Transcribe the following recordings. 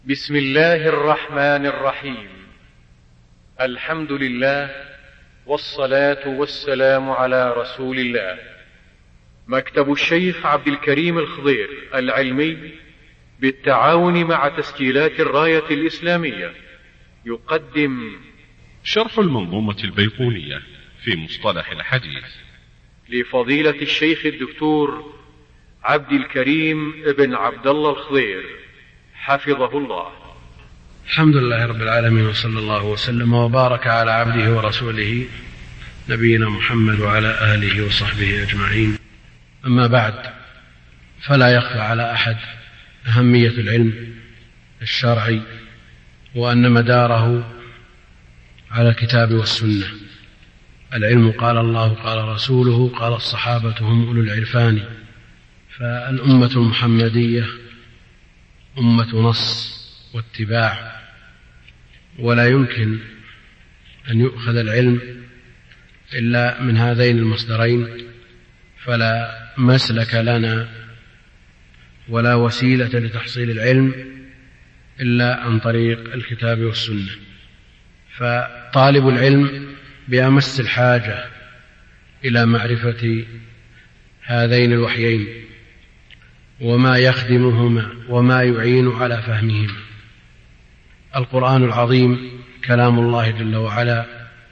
بسم الله الرحمن الرحيم. الحمد لله والصلاة والسلام على رسول الله. مكتب الشيخ عبد الكريم الخضير العلمي بالتعاون مع تسجيلات الراية الإسلامية يقدم شرح المنظومة البيقونية في مصطلح الحديث لفضيلة الشيخ الدكتور عبد الكريم ابن عبد الله الخضير حفظه الله. الحمد لله رب العالمين، وصلى الله وسلم وبارك على عبده ورسوله نبينا محمد وعلى آله وصحبه أجمعين. أما بعد، فلا يخفى على أحد أهمية العلم الشرعي، وأن مداره على الكتاب والسنة. العلم قال الله قال رسوله قال الصحابة هم أولو العرفان. فالأمة المحمدية أمة نص واتباع، ولا يمكن أن يؤخذ العلم إلا من هذين المصدرين، فلا مسلك لنا ولا وسيلة لتحصيل العلم إلا عن طريق الكتاب والسنة. فطالب العلم بأمس الحاجة إلى معرفة هذين الوحيين وما يخدمهما وما يعين على فهمهما. القرآن العظيم كلام الله جل وعلا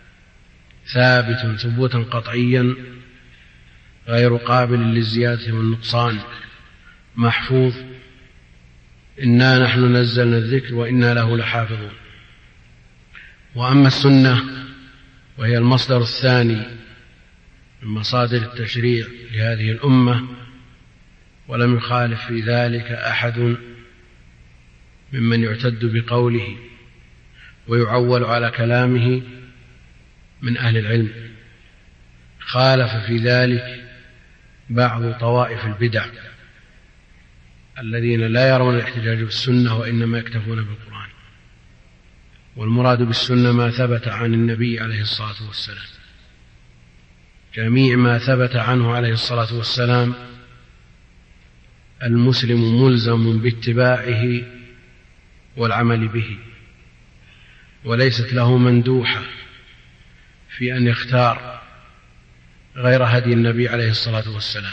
ثابت ثبوتا قطعيا غير قابل للزيادة والنقصان، محفوظ. إنا نحن نزلنا الذكر وإنا له لحافظون. وأما السنة وهي المصدر الثاني من مصادر التشريع لهذه الأمة، ولم يخالف في ذلك أحد ممن يعتد بقوله ويعول على كلامه من أهل العلم. خالف في ذلك بعض طوائف البدع الذين لا يرون الاحتجاج بالسنة وإنما يكتفون بالقرآن. والمراد بالسنة ما ثبت عن النبي عليه الصلاة والسلام. جميع ما ثبت عنه عليه الصلاة والسلام المسلم ملزم باتباعه والعمل به، وليست له مندوحة في أن يختار غير هدي النبي عليه الصلاة والسلام.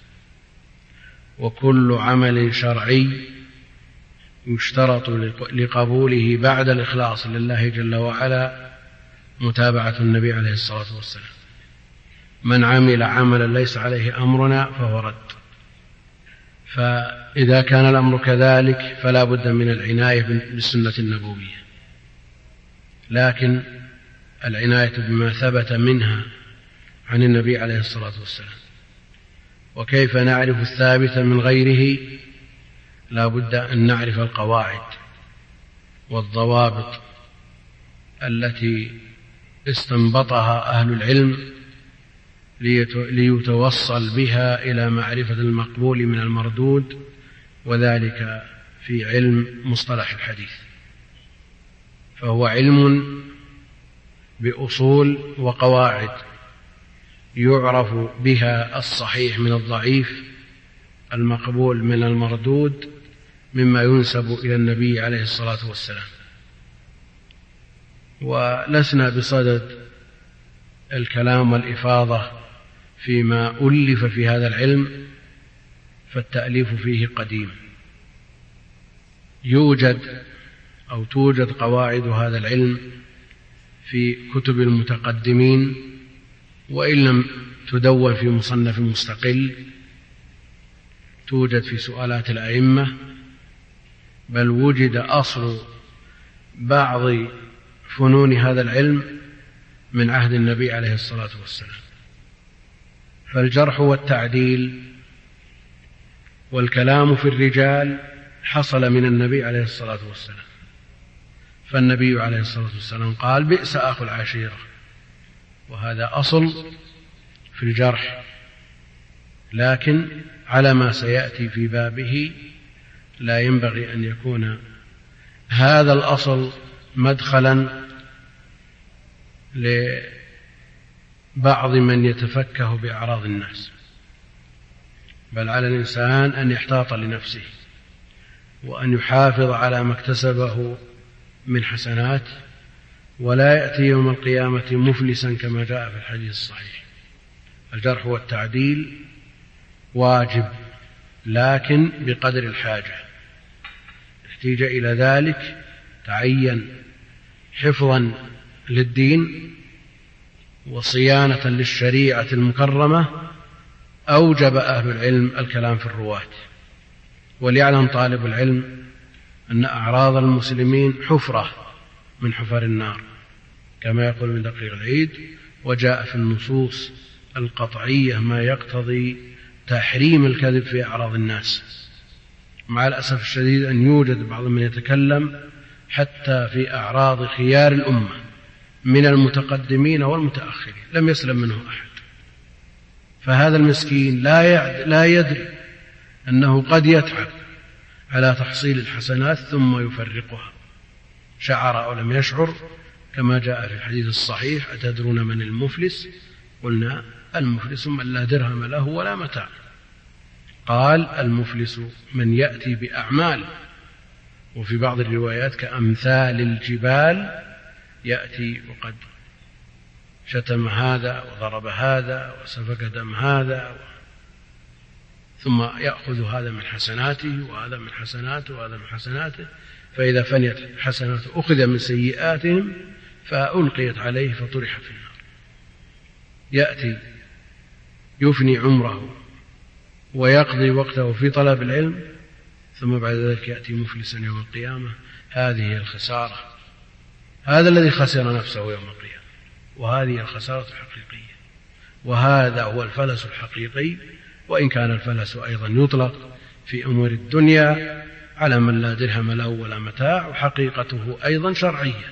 وكل عمل شرعي يشترط لقبوله بعد الإخلاص لله جل وعلا متابعة النبي عليه الصلاة والسلام. من عمل عملا ليس عليه أمرنا فهو رد. فإذا كان الأمر كذلك فلا بد من العناية بالسنة النبوية، لكن العناية بما ثبت منها عن النبي عليه الصلاة والسلام. وكيف نعرف الثابت من غيره؟ لا بد أن نعرف القواعد والضوابط التي استنبطها أهل العلم ليتوصل بها إلى معرفة المقبول من المردود، وذلك في علم مصطلح الحديث. فهو علم بأصول وقواعد يعرف بها الصحيح من الضعيف، المقبول من المردود، مما ينسب إلى النبي عليه الصلاة والسلام. ولسنا بصدد الكلام والإفاضة فيما ألف في هذا العلم، فالتأليف فيه قديم. توجد قواعد هذا العلم في كتب المتقدمين، وإن لم تدون في مصنف مستقل توجد في سؤالات الأئمة، بل وجد أصل بعض فنون هذا العلم من عهد النبي عليه الصلاة والسلام. فالجرح والتعديل والكلام في الرجال حصل من النبي عليه الصلاة والسلام. فالنبي عليه الصلاة والسلام قال بئس أخو العشيرة، وهذا أصل في الجرح، لكن على ما سيأتي في بابه لا ينبغي أن يكون هذا الأصل مدخلا لبعض من يتفكه بأعراض الناس، بل على الإنسان أن يحتاط لنفسه وأن يحافظ على ما اكتسبه من حسنات، ولا يأتي يوم القيامة مفلسا كما جاء في الحديث الصحيح. الجرح والتعديل واجب لكن بقدر الحاجة، احتيج إلى ذلك تعين حفظا للدين وصيانة للشريعة المكرمة، أوجب أهل العلم الكلام في الرواة. وليعلم طالب العلم أن أعراض المسلمين حفرة من حفر النار كما يقول من دقيق العيد، وجاء في النصوص القطعية ما يقتضي تحريم الكذب في أعراض الناس. مع الأسف الشديد أن يوجد بعض من يتكلم حتى في أعراض خيار الأمة من المتقدمين والمتأخرين لم يسلم منه أحد، فهذا المسكين لا يدري أنه قد يتعب على تحصيل الحسنات ثم يفرقها، شعر أو لم يشعر، كما جاء في الحديث الصحيح: أتدرون من المفلس؟ قلنا: المفلس من لا درهم له ولا متاع. قال: المفلس من يأتي بأعمال، وفي بعض الروايات كأمثال الجبال، يأتي وقد شتم هذا وضرب هذا وسفك دم هذا، ثم يأخذ هذا من حسناته وهذا من حسناته وهذا من حسناته، فإذا فنيت حسناته أخذ من سيئاتهم فألقيت عليه فطرح في النار. يأتي يفني عمره ويقضي وقته في طلب العلم، ثم بعد ذلك يأتي مفلسا يوم القيامة. هذه هي الخسارة، هذا الذي خسر نفسه يوم القيامة، وهذه الخسارة الحقيقية، وهذا هو الفلس الحقيقي. وإن كان الفلس أيضا يطلق في أمور الدنيا على من لا درهم له ولا متاع، وحقيقته أيضا شرعية.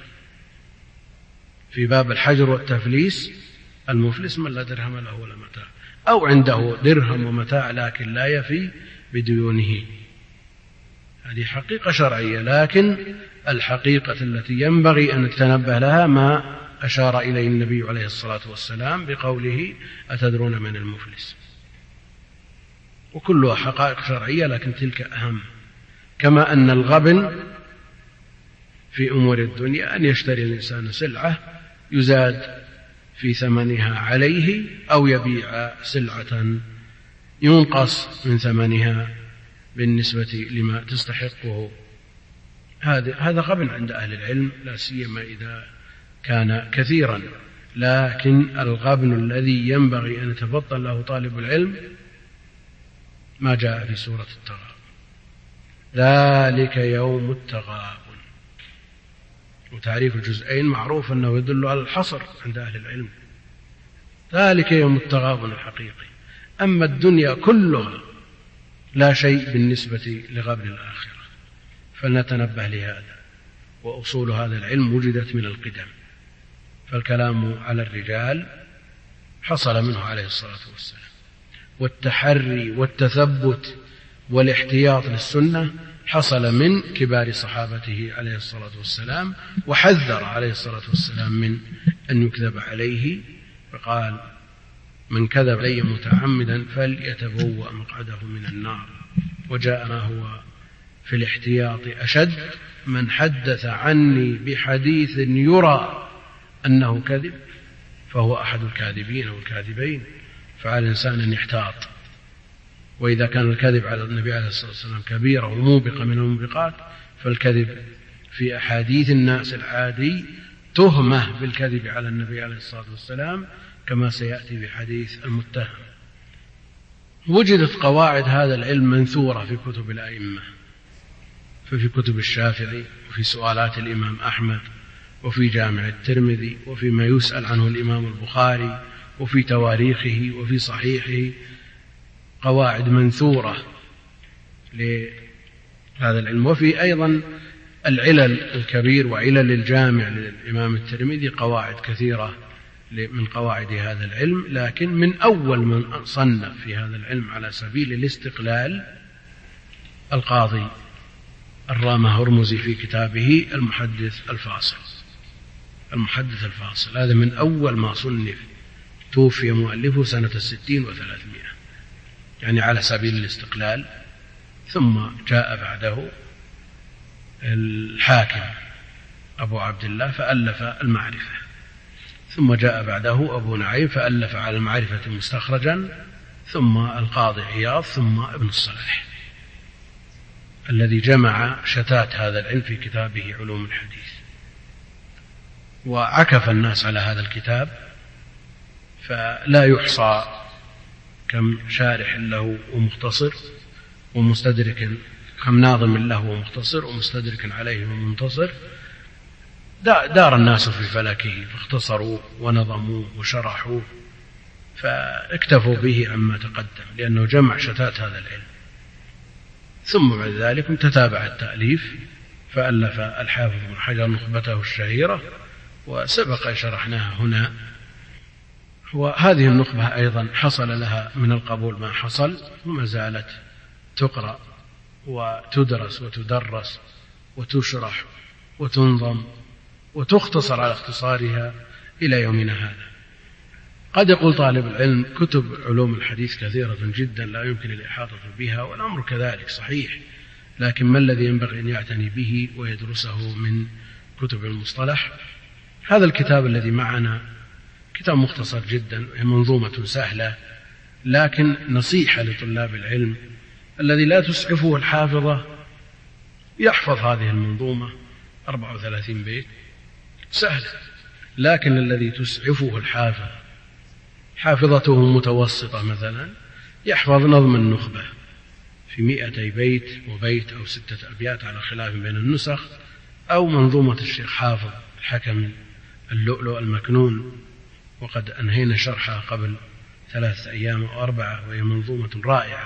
في باب الحجر والتفليس المفلس من لا درهم له ولا متاع، أو عنده درهم ومتاع لكن لا يفي بديونه، هذه حقيقة شرعية. لكن الحقيقة التي ينبغي أن نتنبه لها ما أشار إليه النبي عليه الصلاة والسلام بقوله: أتدرون من المفلس؟ وكلها حقائق شرعية، لكن تلك أهم. كما أن الغبن في أمور الدنيا أن يشتري الإنسان سلعة يزاد في ثمنها عليه، أو يبيع سلعة ينقص من ثمنها بالنسبة لما تستحقه. هذا غبن عند أهل العلم، لا سيما إذا كان كثيرا. لكن الغبن الذي ينبغي أن يتفطن له طالب العلم ما جاء في سورة التغابن: ذلك يوم التغابن. وتعريف الجزئين معروف أنه يدل على الحصر عند أهل العلم، ذلك يوم التغابن الحقيقي. أما الدنيا كلها لا شيء بالنسبة لغبن الآخرة، فلنتنبه لهذا. وأصول هذا العلم وجدت من القدم، فالكلام على الرجال حصل منه عليه الصلاة والسلام، والتحري والتثبت والاحتياط للسنة حصل من كبار صحابته عليه الصلاة والسلام، وحذر عليه الصلاة والسلام من أن يكذب عليه، فقال: من كذب علي متعمدا فليتبوأ مقعده من النار. وجاء ما هو في الاحتياط أشد: من حدث عني بحديث يرى أنه كذب فهو أحد الكاذبين أو الكاذبين. فعلى الإنسان أن يحتاط. وإذا كان الكذب على النبي عليه الصلاة والسلام كبيرة وموبقة من الموبقات، فالكذب في أحاديث الناس العادي تهمة بالكذب على النبي عليه الصلاة والسلام، كما سيأتي بحديث المتهم. وجدت قواعد هذا العلم منثورة في كتب الأئمة، ففي كتب الشافعي، وفي سؤالات الإمام أحمد، وفي جامع الترمذي، وفيما يسأل عنه الإمام البخاري، وفي تواريخه، وفي صحيحه، قواعد منثورة لهذا العلم. وفي أيضا العلل الكبير وعلل الجامع للإمام الترمذي قواعد كثيرة من قواعد هذا العلم. لكن من أول من صنف في هذا العلم على سبيل الاستقلال القاضي الرامة هرمزي في كتابه المحدث الفاصل. المحدث الفاصل هذا من أول ما صنف، توفي مؤلفه سنة 60 و300، يعني على سبيل الاستقلال. ثم جاء بعده الحاكم أبو عبد الله فألف المعرفة، ثم جاء بعده أبو نعيم فألف على المعرفة مستخرجا، ثم القاضي عياض، ثم ابن الصلاح الذي جمع شتات هذا العلم في كتابه علوم الحديث. وعكف الناس على هذا الكتاب فلا يحصى كم شارح له ومختصر ومستدرك، كم ناظم له ومختصر ومستدرك عليه ومنتصر. دار الناس في فلكه فاختصروا ونظموا وشرحوا، فاكتفوا به عما تقدم لأنه جمع شتات هذا العلم. ثم بعد ذلك تتابع التأليف، فألف الحافظ بن حجر نخبته الشهيرة وسبق شرحناها هنا. وهذه النخبة أيضا حصل لها من القبول ما حصل، وما زالت تقرأ وتدرس وتدرس وتشرح وتنظم وتختصر على اختصارها إلى يومنا هذا. قد يقول طالب العلم كتب علوم الحديث كثيرة جدا لا يمكن الإحاطة بها، والأمر كذلك صحيح، لكن ما الذي ينبغي أن يعتني به ويدرسه من كتب المصطلح؟ هذا الكتاب الذي معنا كتاب مختصر جدا، منظومة سهلة، لكن نصيحة لطلاب العلم الذي لا تسعفه الحافظة يحفظ هذه المنظومة 34 بيت سهل، لكن الذي تسعفه الحافظ حافظته متوسطة مثلا يحفظ نظم النخبة في 200 بيت وبيت أو 6 أبيات على خلاف بين النسخ، أو منظومة الشيخ حافظ الحكم اللؤلؤ المكنون، وقد أنهينا شرحها قبل 3 أيام أو 4، وهي منظومة رائعة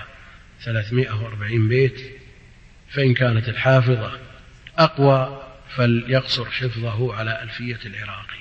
340 بيت. فإن كانت الحافظة أقوى فليقصر حفظه على ألفية العراقي.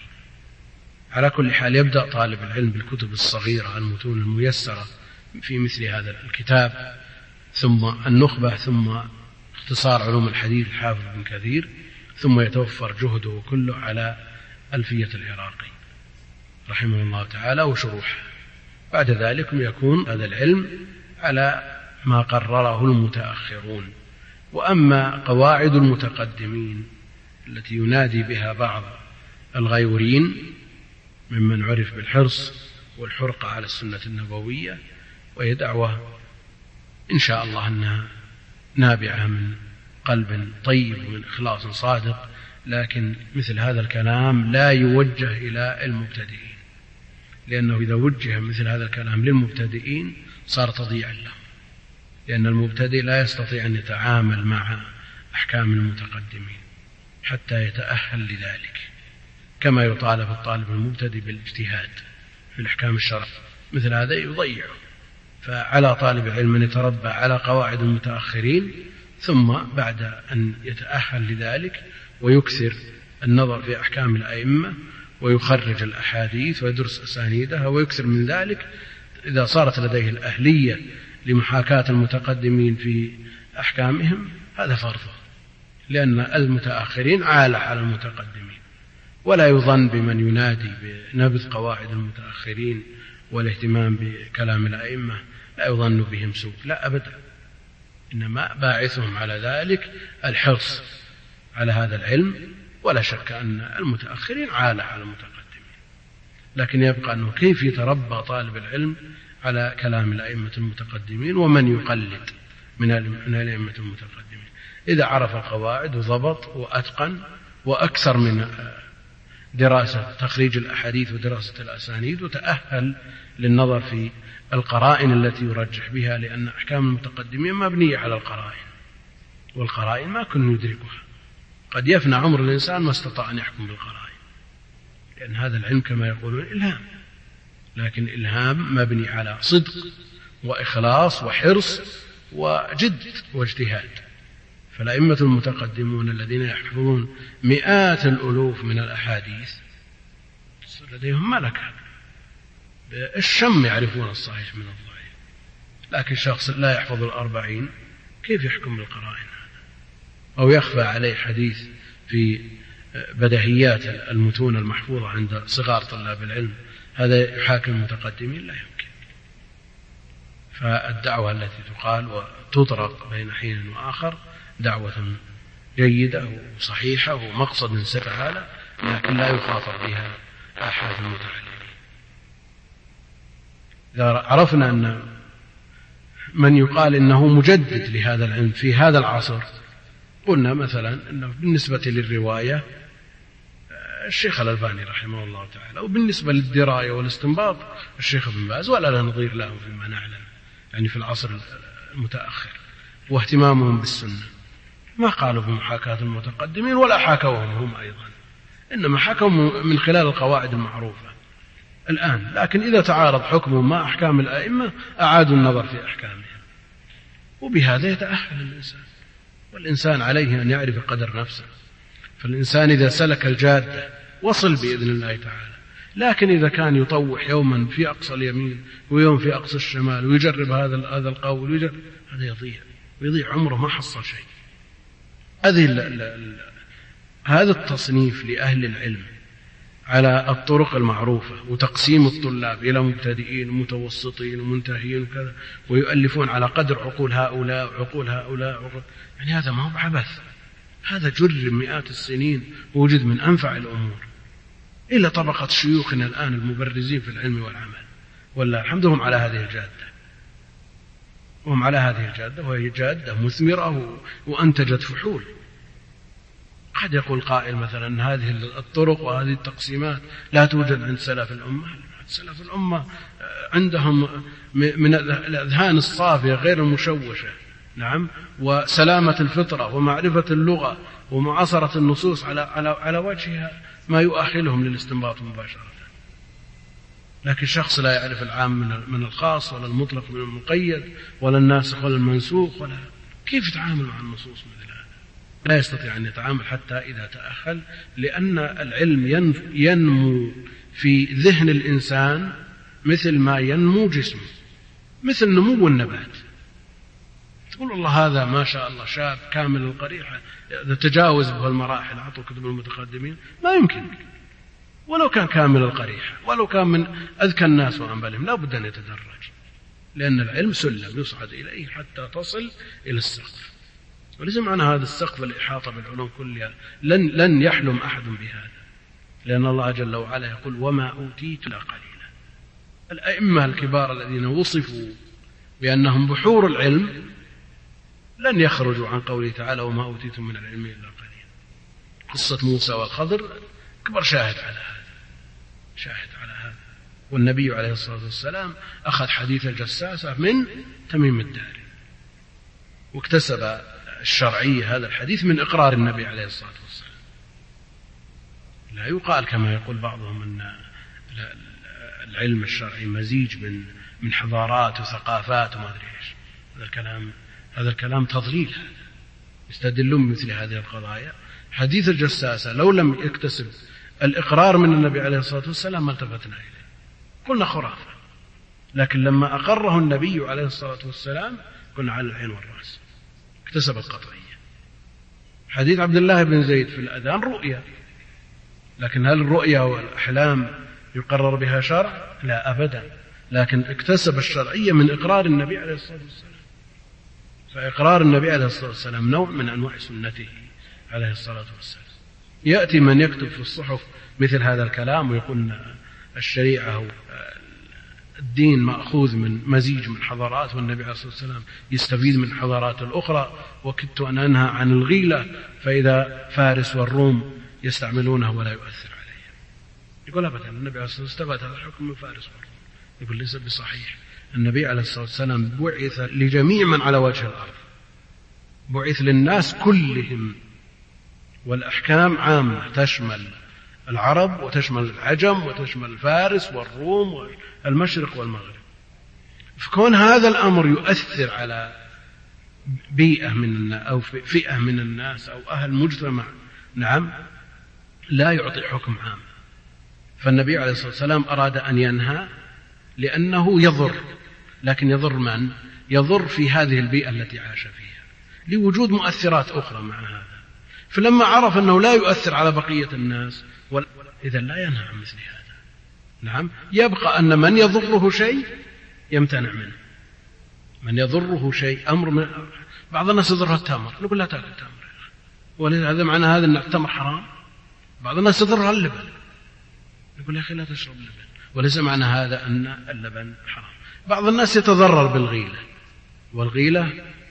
على كل حال يبدأ طالب العلم بالكتب الصغيرة المتون الميسرة في مثل هذا الكتاب، ثم النخبة، ثم اختصار علوم الحديث الحافظ بن كثير، ثم يتوفر جهده كله على ألفية العراقي رحمه الله تعالى وشروحه. بعد ذلك يكون هذا العلم على ما قرره المتأخرون. وأما قواعد المتقدمين التي ينادي بها بعض الغيورين ممن عرف بالحرص والحرقة على السنة النبوية، وهي دعوة إن شاء الله أنها نابعة من قلب طيب ومن إخلاص صادق، لكن مثل هذا الكلام لا يوجه إلى المبتدئين، لأنه إذا وجه مثل هذا الكلام للمبتدئين صار تضييعا لهم، لأن المبتدئ لا يستطيع أن يتعامل مع أحكام المتقدمين حتى يتأهل لذلك، كما يطالب الطالب المبتدئ بالاجتهاد في الأحكام الشرعية، مثل هذا يضيعه. فعلى طالب العلم أن يتربى على قواعد المتأخرين، ثم بعد أن يتأهل لذلك ويكثر النظر في أحكام الأئمة ويخرج الأحاديث ويدرس أسانيدها ويكثر من ذلك، إذا صارت لديه الأهلية لمحاكاة المتقدمين في أحكامهم هذا فرضه، لأن المتأخرين عالة على المتقدمين. ولا يظن بمن ينادي بنبذ قواعد المتأخرين والاهتمام بكلام الأئمة لا يظن بهم سوء، لا أبدا، إنما باعثهم على ذلك الحرص على هذا العلم. ولا شك أن المتأخرين عالة على المتقدمين، لكن يبقى أنه كيف يتربى طالب العلم على كلام الأئمة المتقدمين ومن يقلد من الأئمة المتقدمين. إذا عرف القواعد وضبط وأتقن وأكثر من دراسة تخريج الأحاديث ودراسة الأسانيد، وتأهل للنظر في القرائن التي يرجح بها، لأن أحكام المتقدمين مبنية على القرائن، والقرائن ما كن ندركها، قد يفنى عمر الإنسان ما استطاع أن يحكم بالقرائن، لأن هذا العلم كما يقولون إلهام، لكن الإلهام مبني على صدق وإخلاص وحرص وجد واجتهاد. فالأئمة المتقدمون الذين يحفظون مئات الألوف من الأحاديث لديهم ملكة بالشم، يعرفون الصحيح من الضعيف، لكن شخص لا يحفظ 40 كيف يحكم بالقرائن؟ أو يخفى عليه حديث في بدهيات المتون المحفوظة عند صغار طلاب العلم، هذا يحاكم المتقدمين؟ لا يمكن. فالدعوة التي تقال وتطرق بين حين وآخر دعوة جيدة وصحيحة ومقصد سهل، لكن لا يخاطب بها أحد المتعلمين. إذا عرفنا أن من يقال إنه مجدد لهذا العلم في هذا العصر، قلنا مثلا أنه بالنسبة للرواية الشيخ الألباني رحمه الله تعالى، وبالنسبة للدراية والاستنباط الشيخ ابن باز، ولا لا نظير لهم فيما نعلم يعني في العصر المتأخر، واهتمامهم بالسنة ما قالوا بمحاكاة المتقدمين ولا حاكوهم هم أيضا، إنما حكموا من خلال القواعد المعروفة الآن. لكن إذا تعارض حكمهم مع أحكام الأئمة أعادوا النظر في أحكامهم، وبهذا يتأهل الإنسان. والإنسان عليه أن يعرف قدر نفسه، فالإنسان إذا سلك الجادة وصل بإذن الله تعالى. لكن إذا كان يطوح يوما في أقصى اليمين ويوم في أقصى الشمال ويجرب هذا القول ويجرب، هذا يضيع عمره ما حصل شيء. هذا التصنيف لأهل العلم على الطرق المعروفة وتقسيم الطلاب إلى مبتدئين ومتوسطين ومنتهين وكذا، ويؤلفون على قدر عقول هؤلاء وعقول هؤلاء يعني هذا ما هو عبث، هذا جرب مئات السنين ووجد من أنفع الأمور. إلا طبقة شيوخنا الآن المبرزين في العلم والعمل، والله الحمد هم على هذه الجادة، وهم على هذه الجادة، وهي جادة مثمرة وأنتجت فحول. قد يقول قائل مثلا أن هذه الطرق وهذه التقسيمات لا توجد عند سلف الأمة. سلف الأمة عندهم من الأذهان الصافية غير المشوشة، نعم، وسلامة الفطرة ومعرفة اللغة ومعاصرة النصوص على وجهها ما يؤهلهم للاستنباط مباشرة. لكن شخص لا يعرف العام من الخاص ولا المطلق من المقيد ولا الناسخ ولا المنسوخ، ولا كيف يتعامل مع النصوص مثل هذا؟ لا يستطيع أن يتعامل حتى إذا تأهل، لأن العلم ينمو في ذهن الإنسان مثل ما ينمو جسمه، مثل نمو النبات. تقول الله هذا ما شاء الله شاب كامل القريحة، إذا تجاوز به المراحل أعطوا كتب المتقدمين ما يمكن، ولو كان كامل القريحة ولو كان من أذكى الناس وأنبلهم لا بد أن يتدرج، لأن العلم سلم يصعد إليه حتى تصل إلى السقف. وليس معنى هذا السقف الإحاطة بالعلوم كلها، لن يحلم أحد بهذا، لأن الله جل وعلا يقول وما أوتيت إلا قليلا. الأئمة الكبار الذين وصفوا بأنهم بحور العلم لن يخرجوا عن قوله تعالى وما أوتيتم من العلم إلا قليلا. قصة موسى والخضر أكبر شاهد على هذا. والنبي عليه الصلاة والسلام أخذ حديث الجساسة من تميم الداري، واكتسب الشرعية هذا الحديث من إقرار النبي عليه الصلاة والسلام. لا يقال كما يقول بعضهم أن العلم الشرعي مزيج من حضارات وثقافات وما أدري إيش. هذا الكلام تضليل، يستدلون مثل هذه القضايا. حديث الجساسة لو لم يكتسب الإقرار من النبي عليه الصلاة والسلام ما التفتنا إليه، قلنا خرافة. لكن لما أقره النبي عليه الصلاة والسلام قلنا على العين والرأس، اكتسب القطعية. حديث عبد الله بن زيد في الأذان رؤيا، لكن هل الرؤيا والأحلام يقرر بها شرع؟ لا أبدا، لكن اكتسب الشرعية من إقرار النبي عليه الصلاة والسلام. فإقرار النبي عليه الصلاة والسلام نوع من أنواع سنته عليه الصلاة والسلام. يأتي من يكتب في الصحف مثل هذا الكلام ويقول الشريعة الدين مأخوذ من مزيج من حضارات، والنبي عليه الصلاة والسلام يستفيد من حضارات الأخرى، وكدت أن أنهى عن الغيلة فإذا فارس والروم يستعملونه ولا يؤثر عليه. يقول أبدا، النبي عليه الصلاة والسلام استفاد هذا الحكم من فارس والروم. يقول ليس بصحيح. النبي عليه الصلاة والسلام بعث لجميع من على وجه الأرض، بعث للناس كلهم، والأحكام عامة تشمل العرب وتشمل العجم وتشمل الفارس والروم والمشرق والمغرب. فكون هذا الأمر يؤثر على بيئة من أو فئة من الناس أو أهل مجتمع، نعم، لا يعطي حكم عام. فالنبي عليه الصلاة والسلام أراد أن ينهى لأنه يضر، لكن يضر من؟ يضر في هذه البيئة التي عاش فيها لوجود مؤثرات أخرى مع هذا. فلما عرف أنه لا يؤثر على بقية الناس إذا لا ينهى عن مثل هذا. نعم، يبقى أن من يضره شيء يمتنع منه، من يضره شيء أمر من بعض الناس يضره التمر، نقول لا تأكل التمر، ولهذا معنى هذا أن التمر حرام. بعض الناس يضر اللبن، يقول يا أخي لا تشرب لبن، وليس معنى هذا أن اللبن حرام. بعض الناس يتضرر بالغيلة، والغيلة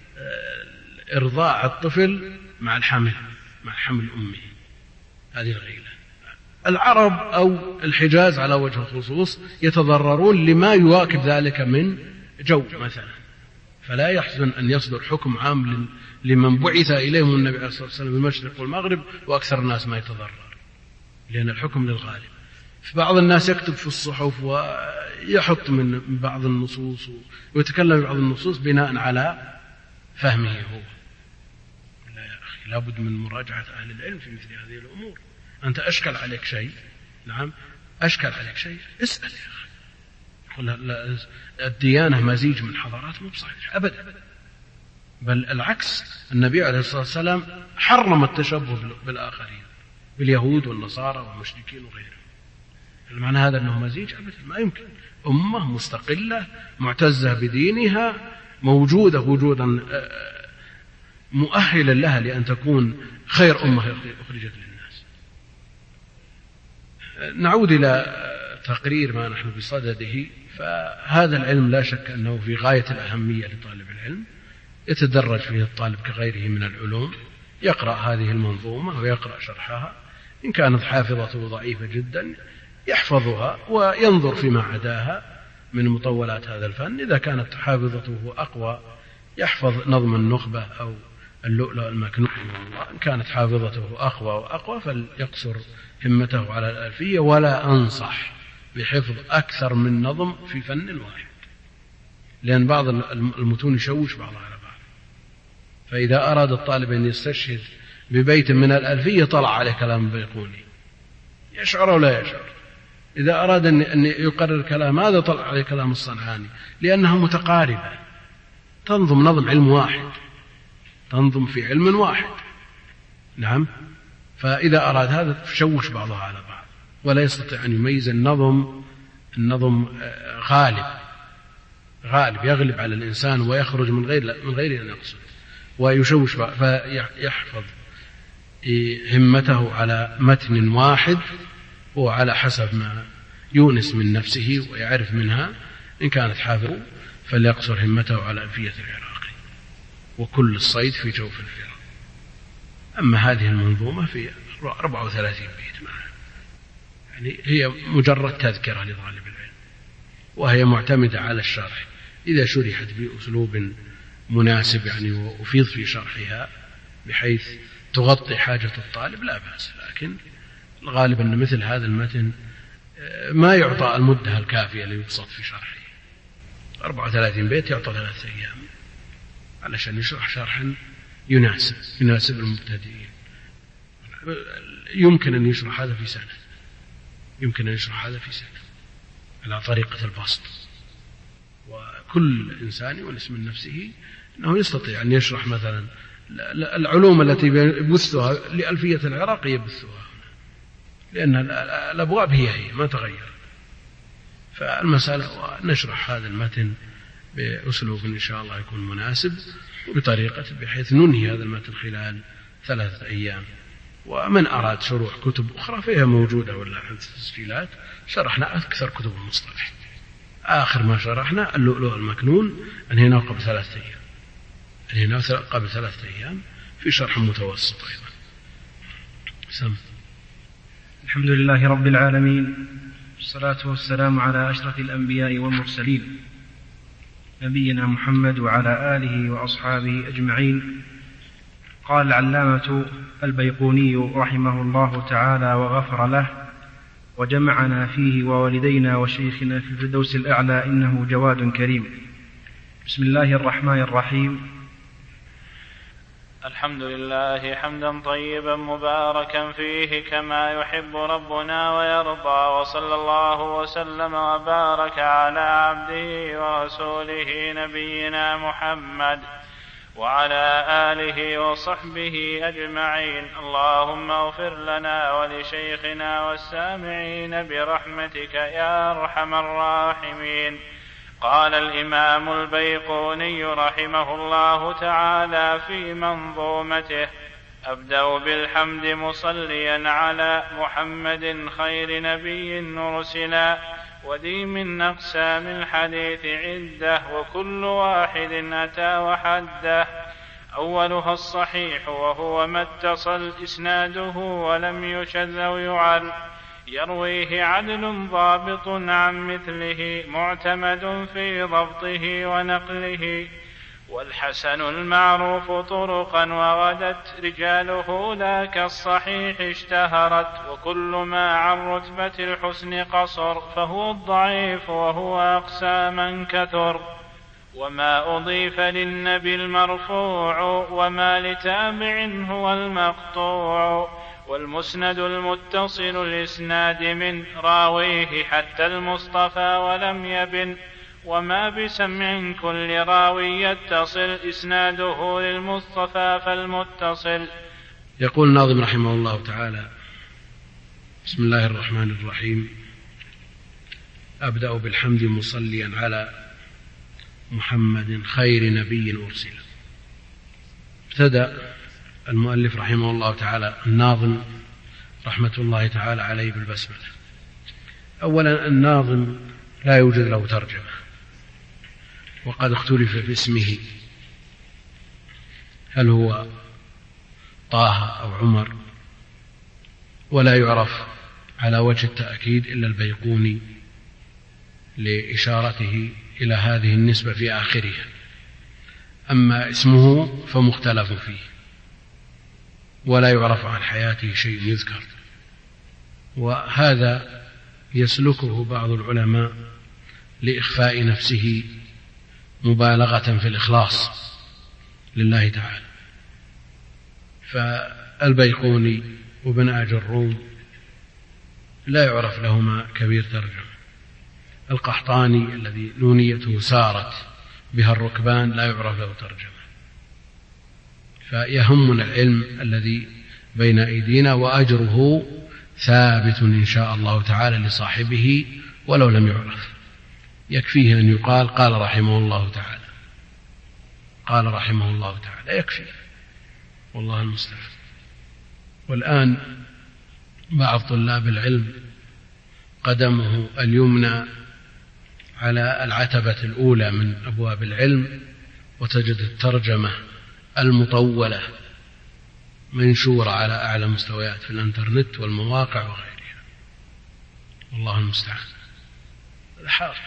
إرضاع الطفل مع الحمل، مع حمل أمه، هذه الغيلة. العرب أو الحجاز على وجه الخصوص يتضررون لما يواكب ذلك من جو مثلا، فلا يحزن أن يصدر حكم عام لمن بعث إليهم النبي عليه الصلاة والسلام بالمشرق والمغرب وأكثر الناس ما يتضرر، لأن الحكم للغالب. فبعض الناس يكتب في الصحف ويحط من بعض النصوص ويتكلم بعض النصوص بناء على فهمه هو. لا يا أخي، لابد من مراجعة أهل العلم في مثل هذه الأمور. أنت أشكل عليك شيء، نعم أشكل عليك شيء، اسأل يا أخي. قل الديانة مزيج من حضارات مو بصحيح أبدا، بل العكس. النبي عليه الصلاة والسلام حرم التشبه بالآخرين، باليهود والنصارى والمشركين وغيرهم. المعنى هذا أنه مزيج أبدا، ما يمكن. أمة مستقلة معتزة بدينها موجودة وجودا مؤهلا لها لأن تكون خير أمة أخرجت للناس. نعود إلى تقرير ما نحن بصدده. فهذا العلم لا شك أنه في غاية الأهمية لطالب العلم، يتدرج فيه الطالب كغيره من العلوم، يقرأ هذه المنظومة ويقرأ شرحها، إن كانت حافظته ضعيفة جدا يحفظها وينظر فيما عداها من مطولات هذا الفن. إذا كانت حافظته أقوى يحفظ نظم النخبة أو اللؤلؤ المكنون. إن كانت حافظته أقوى وأقوى فليقصر همته على الألفية، ولا أنصح بحفظ أكثر من نظم في فن واحد، لأن بعض المتون يشوش بعضها على بعض. فإذا أراد الطالب أن يستشهد ببيت من الألفية طلع عليه كلام البيقوني، يشعر ولا يشعر. إذا أراد أن يقرر كلام هذا طلع عليه كلام الصنعاني، لأنها متقاربة، تنظم نظم علم واحد، تنظم في علم واحد. نعم. فإذا أراد هذا تشوش بعضها على بعض، ولا يستطيع أن يميز النظم غالب يغلب على الإنسان ويخرج من غير أن يقصد ويشوش، فيحفظ همته على متن واحد وعلى حسب ما يونس من نفسه ويعرف منها. إن كانت حافظة فليقصر همته على ألفية العراقي وكل الصيد في جوف الفرا. أما هذه المنظومة في 34 بيت معها، يعني هي مجرد تذكرة لطالب العلم، وهي معتمدة على الشرح. إذا شرحت بأسلوب مناسب يعني وأفيض في شرحها بحيث تغطي حاجة الطالب لا بأس، لكن الغالب أن مثل هذا المتن ما يعطى المدة الكافية ليبسط في شرحه. 34 بيت يعطى 3 أيام علشان يشرح شرحا يناسب المبتدئين. يمكن أن يشرح هذا في سنة، على طريقة البسط. وكل إنسان يونس من نفسه أنه يستطيع أن يشرح مثلا العلوم التي يبثها لألفية العراقي يبثها هنا، لأن الأبواب هي ما تغير. فالمسألة نشرح هذا المتن بأسلوب إن شاء الله يكون مناسب وبطريقة بحيث ننهي هذا المتن خلال 3 أيام. ومن أراد شروح كتب أخرى فيها موجودة ولا تسجيلات. شرحنا أكثر كتب المصطلح، آخر ما شرحنا اللؤلؤ المكنون أنهيناه قبل 3 أيام، في شرح متوسط أيضا. الحمد لله رب العالمين، والصلاة والسلام على أشرف الأنبياء والمرسلين، نبينا محمد وعلى آله وأصحابه أجمعين. قال العلامة البيقوني رحمه الله تعالى وغفر له: وجمعنا فيه ووالدينا وشيخنا في الفردوس الأعلى، إنه جواد كريم. بسم الله الرحمن الرحيم. الحمد لله حمدا طيبا مباركا فيه كما يحب ربنا ويرضى، وصلى الله وسلم وبارك على عبده ورسوله نبينا محمد وعلى آله وصحبه أجمعين. اللهم اغفر لنا ولشيخنا والسامعين برحمتك يا أرحم الراحمين. قال الإمام البيقوني رحمه الله تعالى في منظومته: أبدأ بالحمد مصليا على محمد خير نبي أرسلا، وذي من أقسام الحديث عدة، وكل واحد أتى وحده. أولها الصحيح وهو ما اتصل إسناده ولم يشذ أو يعل، يرويه عدل ضابط عن مثله، معتمد في ضبطه ونقله. والحسن المعروف طرقا وغدت رجاله، لا كالصحيح اشتهرت، وكل ما عن رتبة الحسن قصر، فهو الضعيف وهو أقساما كثر. وما أضيف للنبي المرفوع، وما لتابع هو المقطوع. والمسند المتصل الإسناد من راويه حتى المصطفى ولم يبن، وما بسمع كل راوي يتصل إسناده للمصطفى فالمتصل. يقول الناظم رحمه الله تعالى: بسم الله الرحمن الرحيم. أبدأ بالحمد مصليا على محمد خير نبي أرسل. ابتدأ المؤلف رحمه الله تعالى الناظم رحمة الله تعالى عليه بالبسملة. أولا، الناظم لا يوجد له ترجمة، وقد اختلف في اسمه، هل هو طه أو عمر، ولا يعرف على وجه التأكيد إلا البيقوني لإشارته إلى هذه النسبة في آخرها. أما اسمه فمختلف فيه، ولا يعرف عن حياته شيء يذكر، وهذا يسلكه بعض العلماء لإخفاء نفسه مبالغة في الإخلاص لله تعالى. فالبيقوني وابن آجروم لا يعرف لهما كبير ترجمة. القحطاني الذي نونيته سارت بها الركبان لا يعرف له ترجمة. فيهمنا العلم الذي بين أيدينا، وأجره ثابت إن شاء الله تعالى لصاحبه ولو لم يعرف. يكفيه أن يقال قال رحمه الله تعالى، قال رحمه الله تعالى، يكفي، والله المستعان. والآن بعض طلاب العلم قدمه اليمنى على العتبة الأولى من أبواب العلم، وتجد الترجمة المطولة منشورة على أعلى مستويات في الإنترنت والمواقع وغيرها، والله المستعان. الحاصل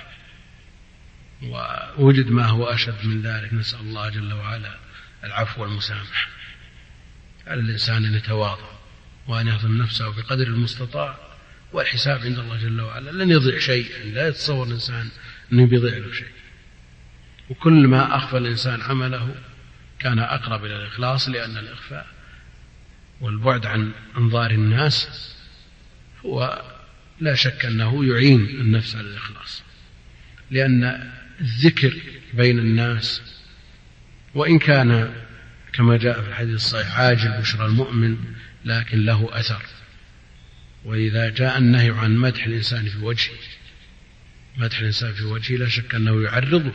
ووجد ما هو أشد من ذلك، نسأل الله جل وعلا العفو والمسامح. على الإنسان أن يتواضع وأن يهضم نفسه بقدر المستطاع، والحساب عند الله جل وعلا لن يضيع شيء. لا يتصور الإنسان أنه بيضيع له شيء، وكل ما أخفى الإنسان عمله كان أقرب إلى الإخلاص، لأن الإخفاء والبعد عن أنظار الناس هو لا شك أنه يعين النفس على الإخلاص، لأن الذكر بين الناس وإن كان كما جاء في الحديث الصحيح عاجل بشرى المؤمن، لكن له أثر. وإذا جاء النهي عن مدح الإنسان في وجهه، مدح الإنسان في وجهه لا شك أنه يعرضه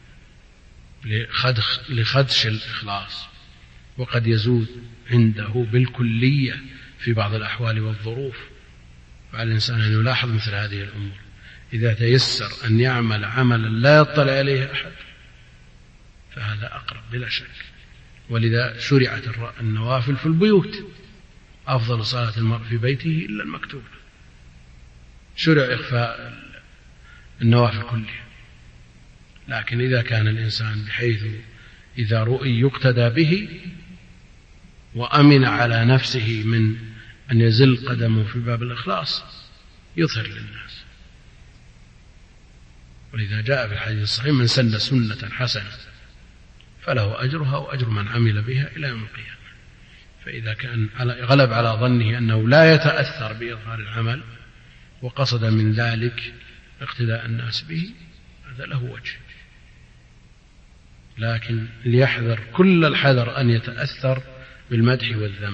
لخدش الإخلاص، وقد يزول عنده بالكلية في بعض الأحوال والظروف. فعلى الإنسان أن يلاحظ مثل هذه الأمور. إذا تيسر أن يعمل عملا لا يطلع عليه أحد فهذا أقرب بلا شك. ولذا شرعت النوافل في البيوت، أفضل صلاة المرء في بيته إلا المكتوبة. شرع إخفاء النوافل كلها، لكن إذا كان الإنسان بحيث إذا رؤي يقتدى به وأمن على نفسه من أن يزل قدمه في باب الإخلاص يظهر للناس. ولذا جاء في الحديث الصحيح: من سن سنة حسنة فله أجرها وأجر من عمل بها إلى يوم القيامة. فإذا كان غلب على ظنه أنه لا يتأثر بإظهار العمل وقصد من ذلك اقتداء الناس به، هذا له وجه. لكن ليحذر كل الحذر أن يتأثر بالمدح والذم،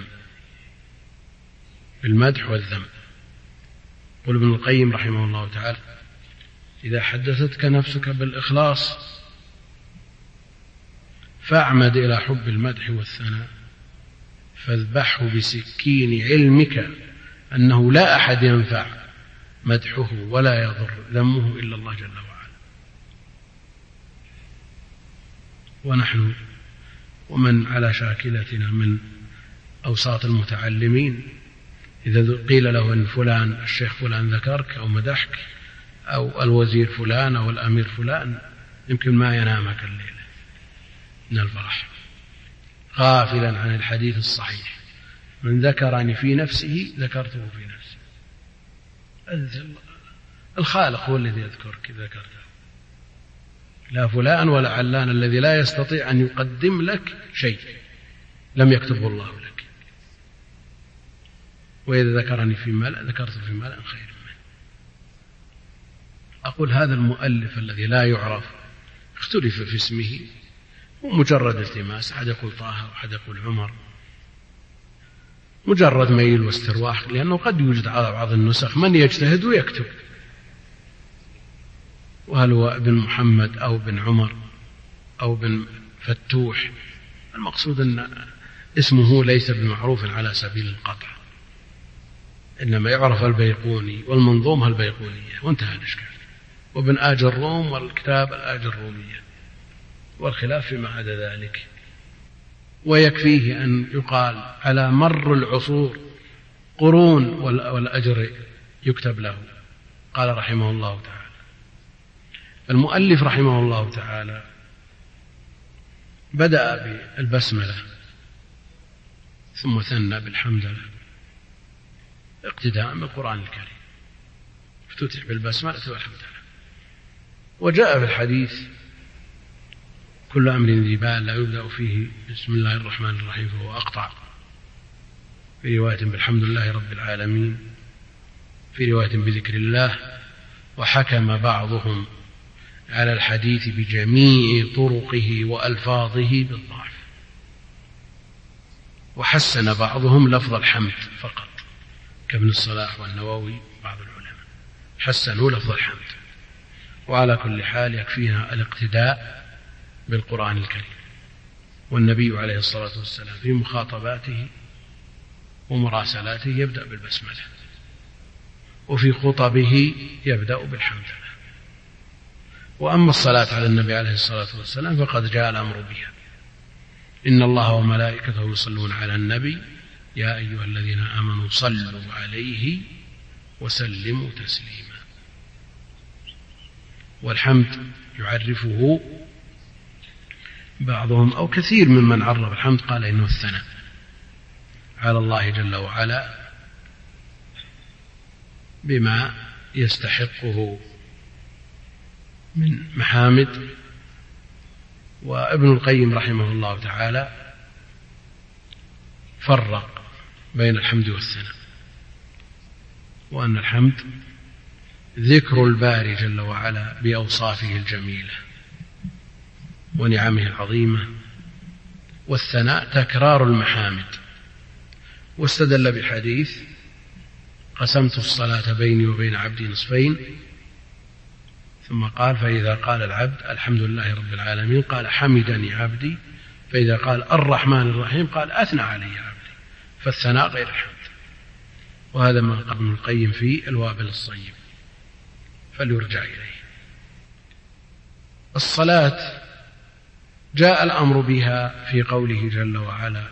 بالمدح والذم. قل ابن القيم رحمه الله تعالى: إذا حدثتك نفسك بالإخلاص فاعمد إلى حب المدح والثناء، فاذبحه بسكين علمك أنه لا أحد ينفع مدحه ولا يضر ذمه إلا الله جل وعلا. ونحن ومن على شاكلتنا من أوساط المتعلمين إذا قيل له أن فلان الشيخ فلان ذكرك أو مدحك أو الوزير فلان أو الأمير فلان يمكن ما ينامك الليلة من الفرح، غافلا عن الحديث الصحيح: من ذكرني في نفسه ذكرته في نفسه. الخالق هو الذي يذكرك إذا ذكرته، لا فلان ولا علان الذي لا يستطيع أن يقدم لك شيء لم يكتبه الله لك. وإذا ذكرني في ملأ ذكرته في ملأ خير منه. أقول هذا المؤلف الذي لا يعرف اختلف في اسمه ومجرد التماس، أحد يقول طه وأحد يقول عمر، مجرد ميل واسترواح، لأنه قد يوجد على بعض النسخ من يجتهد ويكتب، وهل هو ابن محمد أو بن عمر أو بن فتوح. المقصود أن اسمه ليس بمعروف على سبيل القطع، إنما يعرف البيقوني والمنظومة البيقونية وانتهى الإشكال، وابن آج الروم والكتاب الآج الرومية، والخلاف فيما عدا ذلك. ويكفيه أن يقال على مر العصور قرون والأجر يكتب له. قال رحمه الله تعالى: المؤلف رحمه الله تعالى بدأ بالبسملة ثم ثنى بالحمدلله اقتداء بالقرآن الكريم، افتتح بالبسملة والحمدلله. وجاء في الحديث: كل أمر ذي بال لا يبدأ فيه بسم الله الرحمن الرحيم فهو أقطع، في رواية بالحمد لله رب العالمين، في رواية بذكر الله. وحكم بعضهم على الحديث بجميع طرقه وألفاظه بالضعف، وحسن بعضهم لفظ الحمد فقط كابن الصلاح والنووي بعض العلماء حسنوا لفظ الحمد. وعلى كل حال يكفينا الاقتداء بالقرآن الكريم. والنبي عليه الصلاة والسلام في مخاطباته ومراسلاته يبدأ بالبسملة، وفي خطبه يبدأ بالحمد لله. وأما الصلاة على النبي عليه الصلاة والسلام فقد جاء الأمر بها: إن الله وملائكته يصلون على النبي يا أيها الذين آمنوا صلوا عليه وسلموا تسليما. والحمد يعرفه بعضهم أو كثير ممن عرف الحمد قال إنه الثناء على الله جل وعلا بما يستحقه من محامد. وابن القيم رحمه الله تعالى فرق بين الحمد والثناء، وأن الحمد ذكر الباري جل وعلا بأوصافه الجميلة ونعمه العظيمة، والثناء تكرار المحامد. واستدل بحديث: قسمت الصلاة بيني وبين عبدي نصفين، ثم قال: فإذا قال العبد الحمد لله رب العالمين قال حمدني عبدي، فإذا قال الرحمن الرحيم قال أثنى علي عبدي. فالثناء غير الحمد. وهذا ما قال ابن القيم في الوابل الصيب، فليرجع إليه. الصلاة جاء الأمر بها في قوله جل وعلا: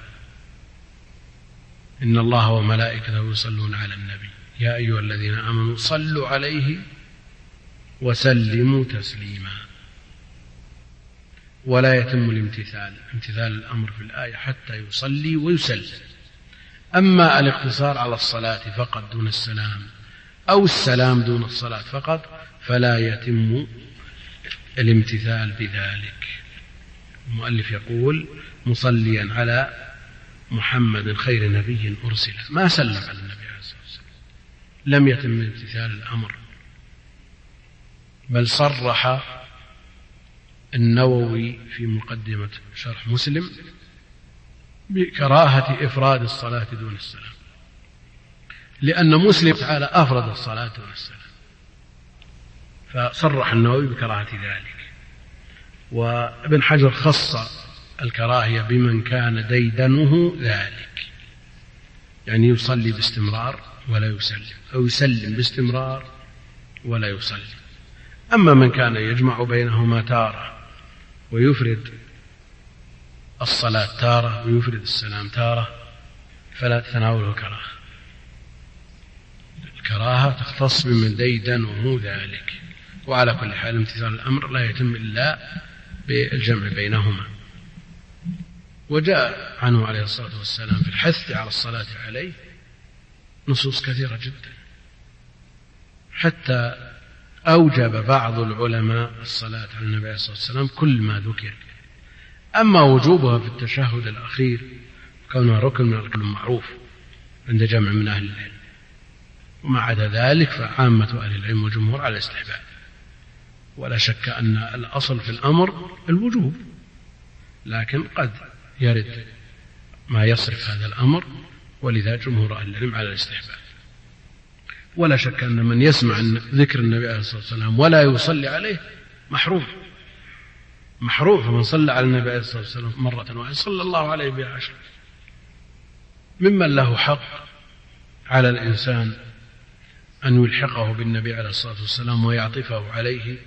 إن الله وملائكته يصلون على النبي يا أيها الذين آمنوا صلوا عليه وسلموا تسليما. ولا يتم امتثال الأمر في الآية حتى يصلي ويسلم. أما الاقتصار على الصلاة فقط دون السلام أو السلام دون الصلاة فقط فلا يتم الامتثال بذلك. المؤلف يقول: مصليا على محمد خير نبي أرسل، ما سلم على النبي عليه الصلاة والسلام، لم يتم امتثال الأمر. بل صرح النووي في مقدمة شرح مسلم بكراهة إفراد الصلاة دون السلام، لأن مسلم تعالى أفرد الصلاة دون السلام، فصرح النووي بكراهة ذلك. وابن حجر خص الكراهية بمن كان ديدنه ذلك، يعني يصلي باستمرار ولا يسلم، أو يسلم باستمرار ولا يصلي. أما من كان يجمع بينهما تارة ويفرد الصلاة تارة ويفرد السلام تارة فلا تتناوله كراهة. الكراهة تختص بمن ديدن وهو ذلك. وعلى كل حال امتثال الأمر لا يتم إلا بالجمع بينهما. وجاء عنه عليه الصلاة والسلام في الحث على الصلاة عليه نصوص كثيرة جدا، حتى أوجب بعض العلماء الصلاة على النبي عليه الصلاة والسلام كل ما ذكر. أما وجوبها في التشهد الأخير كونها ركن من الأركان المعروف عند جمع من أهل العلم، وما عدا ذلك فعامة أهل العلم والجمهور على الاستحباب. ولا شك أن الأصل في الأمر الوجوب، لكن قد يرد ما يصرف هذا الأمر، ولذا جمهور أهل العلم على الاستحباب. ولا شك أن من يسمع ذكر النبي عليه الصلاة والسلام ولا يصلي عليه محروم. فمن صلى على النبي عليه الصلاة والسلام مرة واحدة صلى الله عليه بها 10. ممن له حق على الإنسان أن يلحقه بالنبي عليه الصلاة والسلام ويعطفه عليه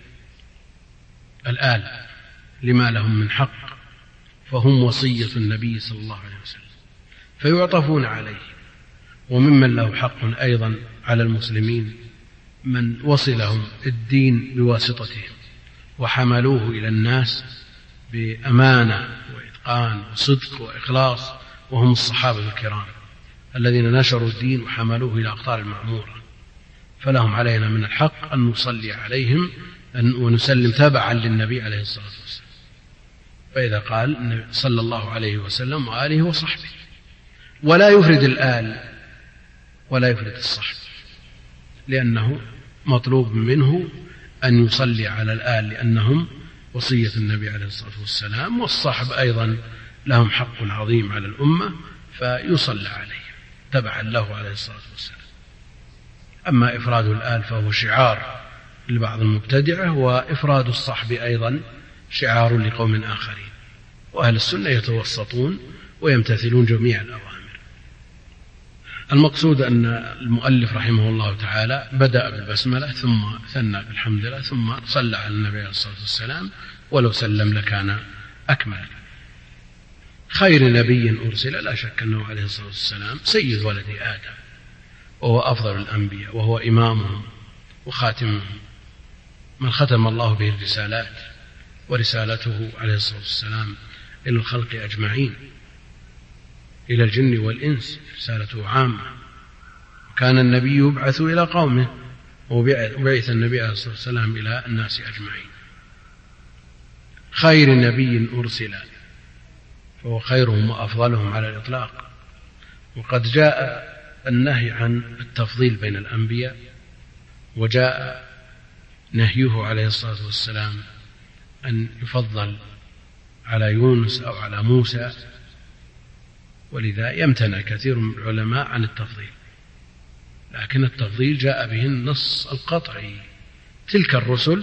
الآل لما لهم من حق، فهم وصية النبي صلى الله عليه وسلم فيعطفون عليه. وممن له حق أيضا على المسلمين من وصلهم الدين بواسطتهم وحملوه إلى الناس بأمانة وإتقان وصدق وإخلاص، وهم الصحابة الكرام الذين نشروا الدين وحملوه إلى أقطار المعمورة. فلهم علينا من الحق أن نصلي عليهم ونسلم تبعا للنبي عليه الصلاة والسلام. فإذا قال صلى الله عليه وسلم وآله وصحبه، ولا يفرد الآل ولا يفرد الصحب، لأنه مطلوب منه أن يصلي على الآل لأنهم وصية النبي عليه الصلاة والسلام، والصحب أيضا لهم حق عظيم على الأمة فيصلى عليه تبعا له عليه الصلاة والسلام. أما إفراد الآل فهو شعار لبعض المبتدعة، وإفراد الصحب أيضا شعار لقوم آخرين. وأهل السنة يتوسطون ويمتثلون جميع الأوامر. المقصود أن المؤلف رحمه الله تعالى بدأ بالبسملة ثم ثنى بالحمد لله ثم صلى على النبي عليه الصلاة والسلام، ولو سلم لكان أكمل. خير نبي أرسل، لا شك أنه عليه الصلاة والسلام سيد ولد آدم، وهو أفضل الأنبياء، وهو إمامهم وخاتمهم، من ختم الله به الرسالات، ورسالته عليه الصلاة والسلام إلى الخلق أجمعين، إلى الجن والإنس، رسالته عامة. وكان النبي يبعث إلى قومه، وبعث النبي عليه الصلاة والسلام إلى الناس أجمعين. خير نبي أرسل، فهو خيرهم وأفضلهم على الإطلاق. وقد جاء النهي عن التفضيل بين الأنبياء، وجاء نهيه عليه الصلاة والسلام أن يفضل على يونس أو على موسى، ولذا يمتنع كثير من العلماء عن التفضيل. لكن التفضيل جاء به النص القطعي، تلك الرسل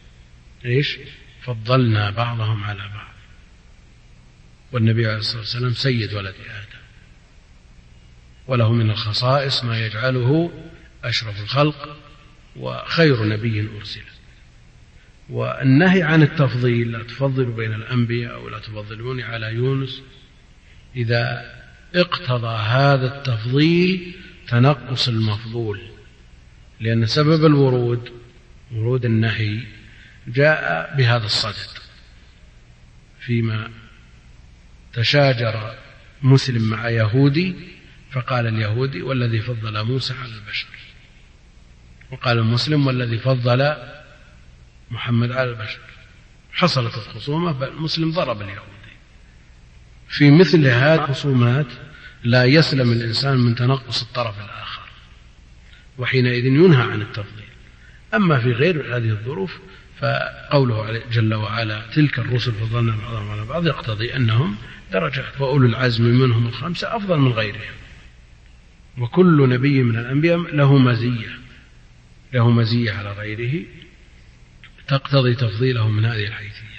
فضلنا بعضهم على بعض. والنبي عليه الصلاة والسلام سيد ولد آدم، وله من الخصائص ما يجعله أشرف الخلق وخير نبي أرسل. والنهي عن التفضيل، لا تفضلوا بين الأنبياء أو لا تفضلوني على يونس، إذا اقتضى هذا التفضيل تنقص المفضول، لأن سبب ورود النهي جاء بهذا الصدد، فيما تشاجر مسلم مع يهودي فقال اليهودي والذي فضل موسى على البشر، وقال المسلم والذي فضل محمد على البشر. حصلت الخصومة، فالمسلم ضرب اليهودي. في مثل هذه الخصومات لا يسلم الإنسان من تنقص الطرف الآخر، وحينئذ ينهى عن التفضيل. أما في غير هذه الظروف فقوله جل وعلا تلك الرسل فضلنا بعضهم على بعض يقتضي أنهم درجات، وأولو العزم منهم الخمسة أفضل من غيرهم. وكل نبي من الأنبياء له مزية على غيره تقتضي تفضيله من هذه الحيثية.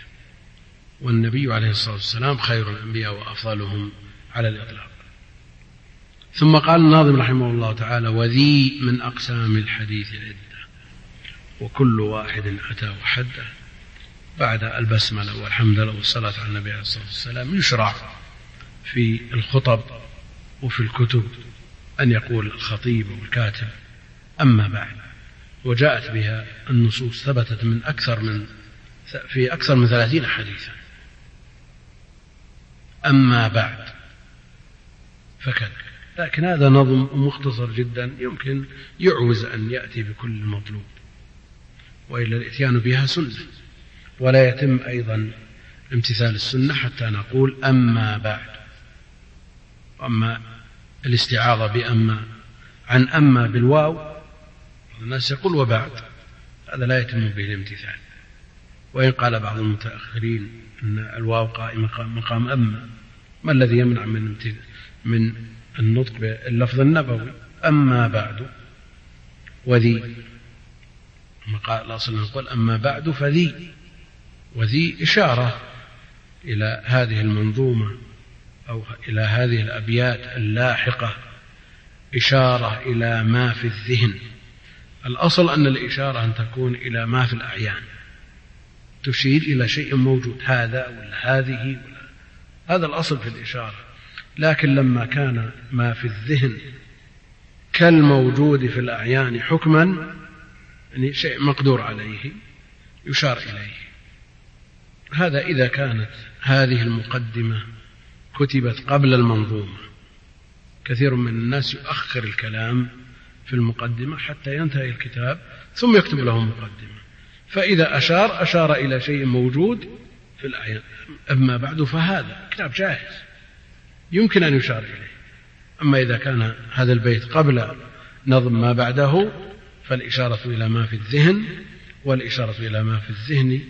والنبي عليه الصلاة والسلام خير الأنبياء وأفضلهم على الإطلاق. ثم قال الناظم رحمه الله تعالى: وذي من أقسام الحديث عدة وكل واحد أتى وحده. بعد البسملة والحمد لله والصلاة على النبي عليه الصلاة والسلام يشرع في الخطب وفي الكتب أن يقول الخطيب والكاتب أما بعد. وجاءت بها النصوص، ثبتت في أكثر من 30 حديثا. أما بعد فكذا. لكن هذا نظم مختصر جدا يمكن يعوز أن يأتي بكل المطلوب، وإلا الإتيان بها سنة، ولا يتم أيضا امتثال السنة حتى نقول أما بعد. أما الاستعاضة بأما عن أما بالواو، الناس يقول وبعد، هذا لا يتم به الامتثال. وإن قال بعض المتأخرين أن الواو قائمة مقام أما، ما الذي يمنع من النطق باللفظ النبوي؟ أما بعد وذي، قال الأصل نقول أما بعد فذي، وذي إشارة إلى هذه المنظومة أو إلى هذه الأبيات اللاحقة، إشارة إلى ما في الذهن. الأصل أن الإشارة أن تكون إلى ما في الأعيان، تشير إلى شيء موجود، هذا ولا هذه ولا، هذا الأصل في الإشارة. لكن لما كان ما في الذهن كالموجود في الأعيان حكما، يعني شيء مقدور عليه يشار إليه. هذا إذا كانت هذه المقدمة كتبت قبل المنظومة. كثير من الناس يؤخر الكلام في المقدمة حتى ينتهي الكتاب ثم يكتب له مقدمة، فإذا أشار إلى شيء موجود في الأعيان. أما بعد فهذا كتاب جاهز يمكن أن يشار إليه. أما إذا كان هذا البيت قبل نظم ما بعده فالإشارة إلى ما في الذهن، والإشارة إلى ما في الذهن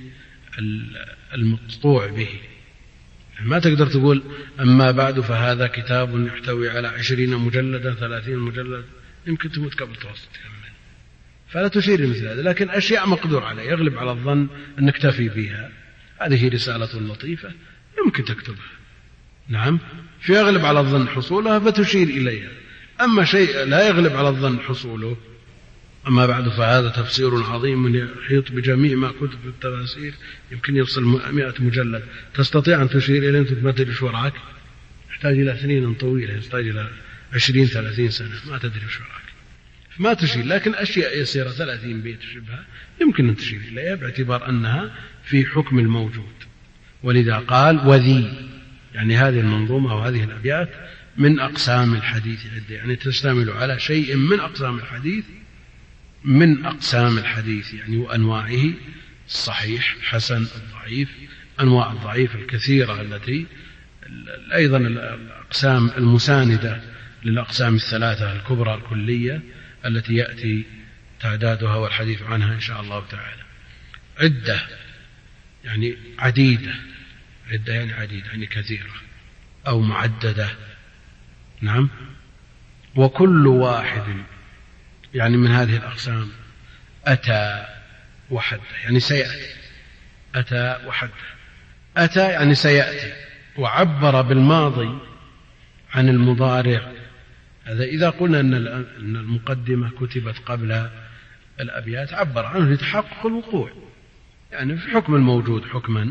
المقطوع به. ما تقدر تقول أما بعد فهذا كتاب يحتوي على 20 مجلدا 30 مجلد، يمكن تموت قبل توسط تكمل، فلا تشير مثل هذا. لكن أشياء مقدور عليها يغلب على الظن أن نكتفي بها، هذه رسالة لطيفة يمكن تكتبها، نعم، في يغلب على الظن حصولها فتشير إليها. أما شيء لا يغلب على الظن حصوله، أما بعد فهذا تفسير عظيم يحيط بجميع ما كتب في التفاسير، يمكن يوصل 100 مجلد، تستطيع أن تشير إليه؟ أنت ما تدري شو وراك، يحتاج إلى سنين طويلة، يحتاج إلى 20-30 سنة، ما تدري شو وراك، ما تشير. لكن أشياء يسيرة 30 بيت شبهها يمكن أن تشير إليها باعتبار أنها في حكم الموجود. ولذا قال وذي، يعني هذه المنظومة وهذه الأبيات من أقسام الحديث عدة، يعني تشتمل على شيء من أقسام الحديث، من أقسام الحديث يعني وأنواعه: الصحيح، الحسن، الضعيف، أنواع الضعيف الكثيرة التي أيضا الأقسام المساندة للأقسام الثلاثة الكبرى الكلية التي يأتي تعدادها والحديث عنها إن شاء الله تعالى. عدة يعني عديدة، عدة يعني عديدة يعني كثيرة أو معددة، نعم. وكل واحد يعني من هذه الأقسام أتى وحده، يعني سيأتي، أتى وحده، أتى يعني سيأتي، وعبر بالماضي عن المضارع. هذا إذا قلنا أن المقدمة كتبت قبل الأبيات عبر عنه لتحقق الوقوع، يعني في حكم الموجود حكما،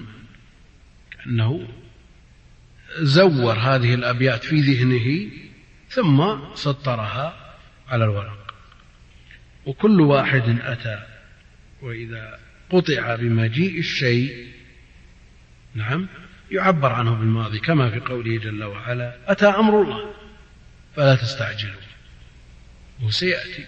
كأنه زور هذه الأبيات في ذهنه ثم سطرها على الورق. وكل واحد أتى، وإذا قطع بمجيء الشيء، نعم، يعبر عنه بالماضي كما في قوله جل وعلا: أتى أمر الله فلا تستعجلوا، وسيأتي،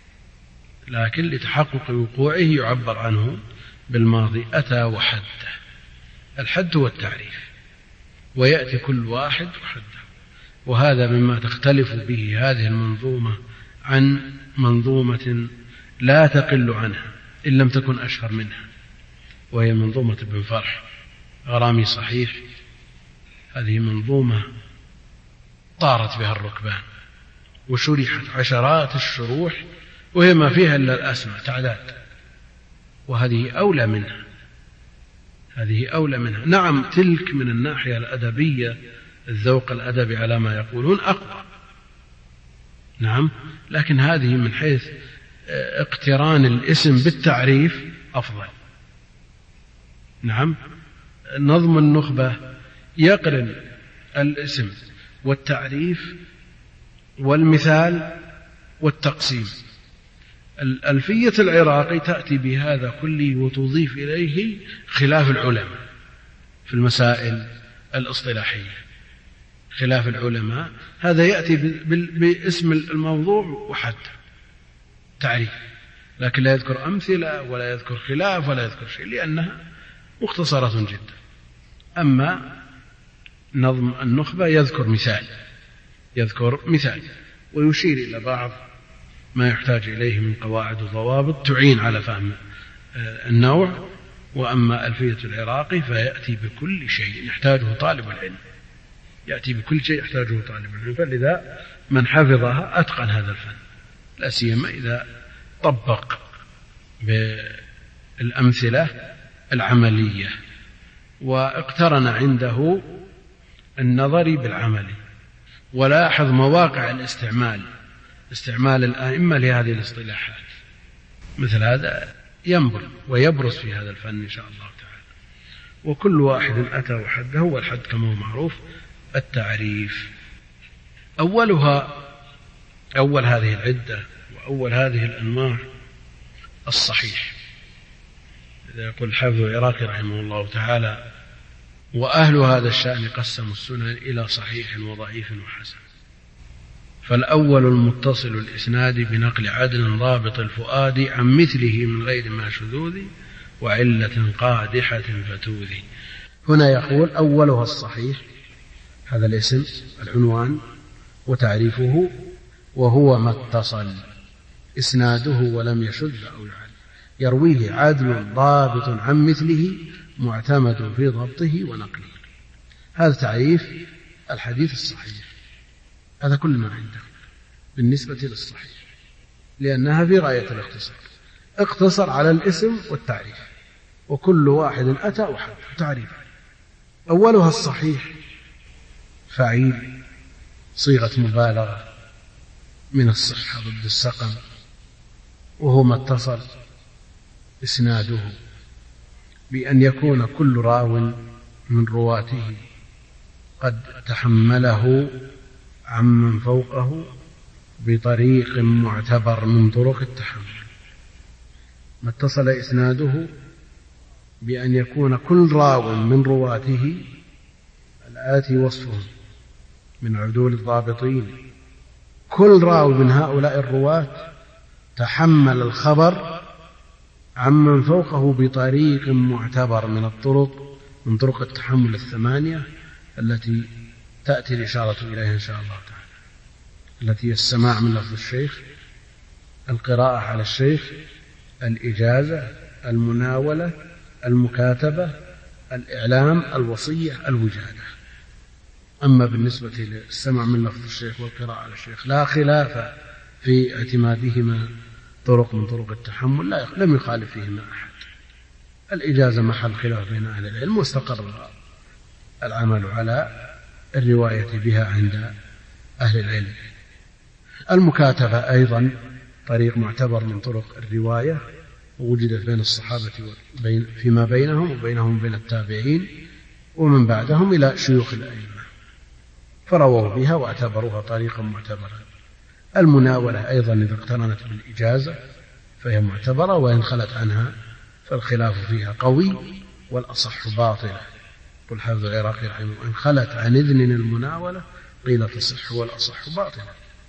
لكن لتحقق وقوعه يعبر عنه بالماضي: أتى وحده. الحد هو التعريف، ويأتي كل واحد وحده. وهذا مما تختلف به هذه المنظومة عن منظومة لا تقل عنها إن لم تكن أشهر منها، وهي منظومة ابن فرح غرامي صحيح. هذه منظومة طارت بها الركبان وشرحت عشرات الشروح، وهي ما فيها إلا الأسماء تعداد، وهذه أولى منها، هذه أولى منها. نعم، تلك من الناحية الأدبية الذوق الأدبي على ما يقولون أقوى، نعم، لكن هذه من حيث اقتران الاسم بالتعريف أفضل. نعم، نظم النخبة يقرن الاسم والتعريف والمثال والتقسيم. الألفية العراقي تأتي بهذا كله وتضيف إليه خلاف العلماء في المسائل الاصطلاحية. خلاف العلماء هذا يأتي باسم الموضوع وحد تعريف، لكن لا يذكر أمثلة ولا يذكر خلاف ولا يذكر شيء لأنها مختصرة جدا. أما نظم النخبة يذكر مثال ويشير إلى بعض ما يحتاج إليه من قواعد وضوابط تعين على فهم النوع. وأما ألفية العراقي فيأتي بكل شيء يحتاجه طالب العلم، فلذا من حفظها أتقن هذا الفن، لا سيما إذا طبق بالأمثلة العملية واقترن عنده النظري بالعملي، ولاحظ مواقع استعمال الآئمة لهذه الاصطلاحات. مثل هذا ينبر ويبرز في هذا الفن إن شاء الله تعالى. وكل واحد أتى وحده، والحد كما هو معروف التعريف. أول هذه العدة وأول هذه الأنواع الصحيح. إذا يقول الحافظ العراقي رحمه الله تعالى: وأهل هذا الشأن قسموا السنن إلى صحيح وضعيف وحسن. فالأول المتصل الإسناد بنقل عدل ضابط الفؤاد عن مثله من غير ما شذوذ وعلة قادحة فتوذي. هنا يقول أولها الصحيح، هذا الاسم العنوان وتعريفه، وهو ما اتصل إسناده ولم يشذ أو يعل، يرويه عدل ضابط عن مثله معتمد في ضبطه ونقله. هذا تعريف الحديث الصحيح. هذا كل ما عنده بالنسبة للصحيح، لأنها في غاية الاختصار، اقتصر على الاسم والتعريف، وكل واحد أتى وحده تعريف. أولها الصحيح فعيل، صيغة مبالغة من الصحة ضد السقم، وهو ما اتصل إسناده بأن يكون كل راو من رواته قد تحمله عمن فوقه بطريق معتبر من طرق التحمل. ما اتصل إسناده بأن يكون كل راو من رواته الآتي وصفهم من عدول الضابطين، كل راو من هؤلاء الرواة تحمل الخبر عمن فوقه بطريق معتبر من طرق التحمل الثمانية التي تأتي الإشارة إليها إن شاء الله تعالى، التي هي السماع من لفظ الشيخ، القراءة على الشيخ، الإجازة، المناولة، المكاتبة، الإعلام، الوصية، الوجادة. أما بالنسبة للسماع من لفظ الشيخ والقراءة على الشيخ لا خلاف في اعتمادهما طرق من طرق التحمل، لم يخالف فيهما أحد. الإجازة محل خلاف بين أهل العلم، واستقر العمل على الرواية بها عند أهل العلم. المكاتبة أيضا طريق معتبر من طرق الرواية، ووجدت بين الصحابة فيما بينهم وبينهم وبين التابعين ومن بعدهم إلى شيوخ الأئمة، فرووا بها واعتبروها طريقا معتبرا. المناولة أيضا إذا اقترنت بالإجازة فهي معتبرة، وإن خلت عنها فالخلاف فيها قوي والأصح باطلة. قل حافظ العراقي رحمه الله: إن خلت عن إذن المناولة قيل تصح والأصح باطلة.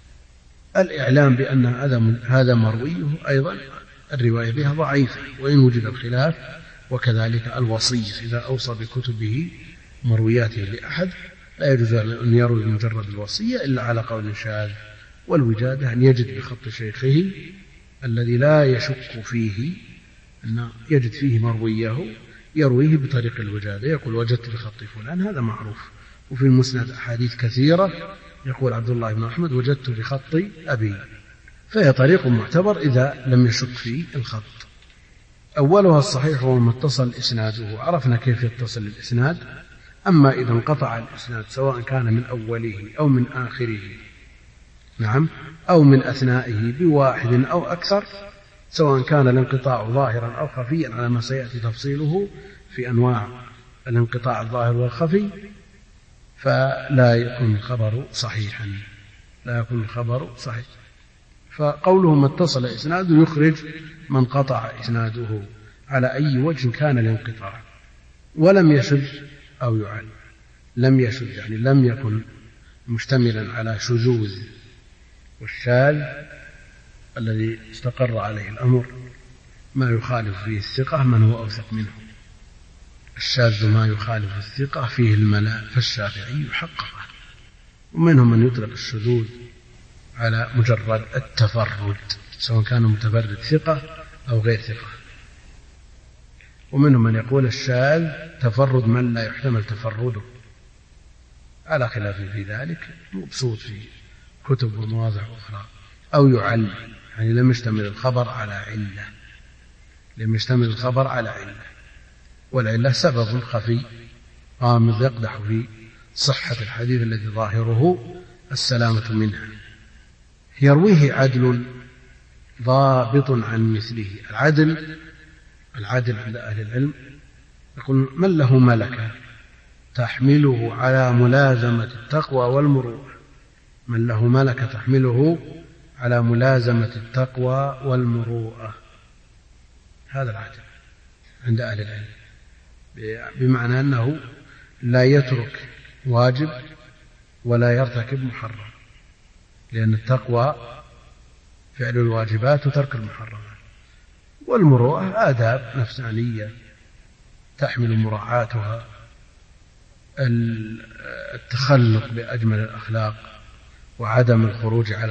الإعلام بأن هذا مرويه أيضا الرواية بها ضعيفة وإن وجد الخلاف، وكذلك الوصية إذا أوصى بكتبه مروياته لأحد لا يجوز أن يروي مجرد الوصية إلا على قول شاذ. والوجادة أن يجد بخط شيخه الذي لا يشك فيه أن يجد فيه مرويه يرويه بطريق الوجادة، يقول وجدت بخط فلان، هذا معروف. وفي المسند أحاديث كثيرة يقول عبد الله بن أحمد وجدت بخط أبي، فهي طريق معتبر إذا لم يشك في الخط. أولها الصحيح هو ما اتصل إسناده، عرفنا كيف يتصل الإسناد. أما إذا انقطع الإسناد سواء كان من أوله أو من آخره نعم، أو من أثنائه بواحد أو أكثر، سواء كان الانقطاع ظاهرا أو خفيا على ما سيأتي تفصيله في أنواع الانقطاع الظاهر والخفي، فلا يكون الخبر صحيحا، لا يكون الخبر صحيح. فقوله ما اتصل إسناده يخرج من قطع إسناده على أي وجه كان الانقطاع، ولم يشذ أو يعل. لم يشذ يعني لم يكن مشتملا على شذوذ، والشاذ الذي استقر عليه الأمر ما يخالف فيه الثقة من هو أوثق منه. الشاذ ما يخالف الثقة فيه الملا، فالشافعي يحققه. ومنهم من يطلق الشذوذ على مجرد التفرد، سواء كان متفرد ثقة أو غير ثقة. ومنهم من يقول الشاذ تفرد من لا يحتمل تفرده، على خلاف في ذلك مبسوط في كتب ومواضع أخرى. أو يعل يعني لم يشتمل الخبر على علة، لم يشتمل الخبر على علة، والعلة سبب خفي غامض يقدح في صحة الحديث الذي ظاهره السلامة منها. يرويه عدل ضابط عن مثله. العدل عند أهل العلم يقول من له ملكة تحمله على ملازمة التقوى والمروءة، من له ملكة تحمله على ملازمة التقوى والمروءة، هذا العدل عند أهل العلم، بمعنى أنه لا يترك واجب ولا يرتكب محرم، لأن التقوى فعل الواجبات وترك المحرمات، والمروءة آداب نفسانية تحمل مراعاتها التخلق بأجمل الأخلاق وعدم الخروج على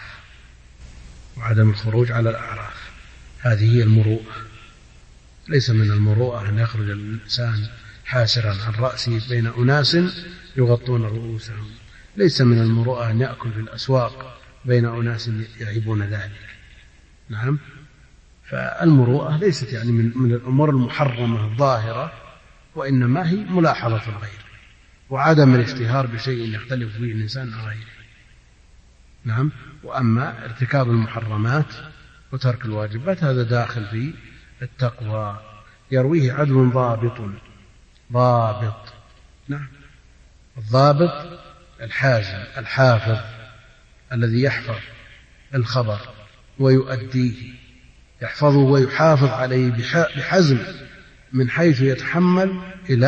الأعراف، هذه هي المروءة. ليس من المروءة أن يخرج الإنسان حاسرا عن رأسه بين أناس يغطون رؤوسهم، ليس من المروءة أن يأكل في الأسواق بين أناس يعيبون ذلك. نعم، فالمروءة ليست يعني من الأمور المحرمة الظاهرة، وإنما هي ملاحظة الغير وعدم الاشتهار بشيء يختلف فيه الإنسان عن غيره. نعم، وأما ارتكاب المحرمات وترك الواجبات هذا داخل في التقوى. يرويه عدل ضابط. نعم، الضابط الحازم الحافظ الذي يحفظ الخبر ويؤديه، يحفظه ويحافظ عليه بحزم، من حيث يتحمل إلى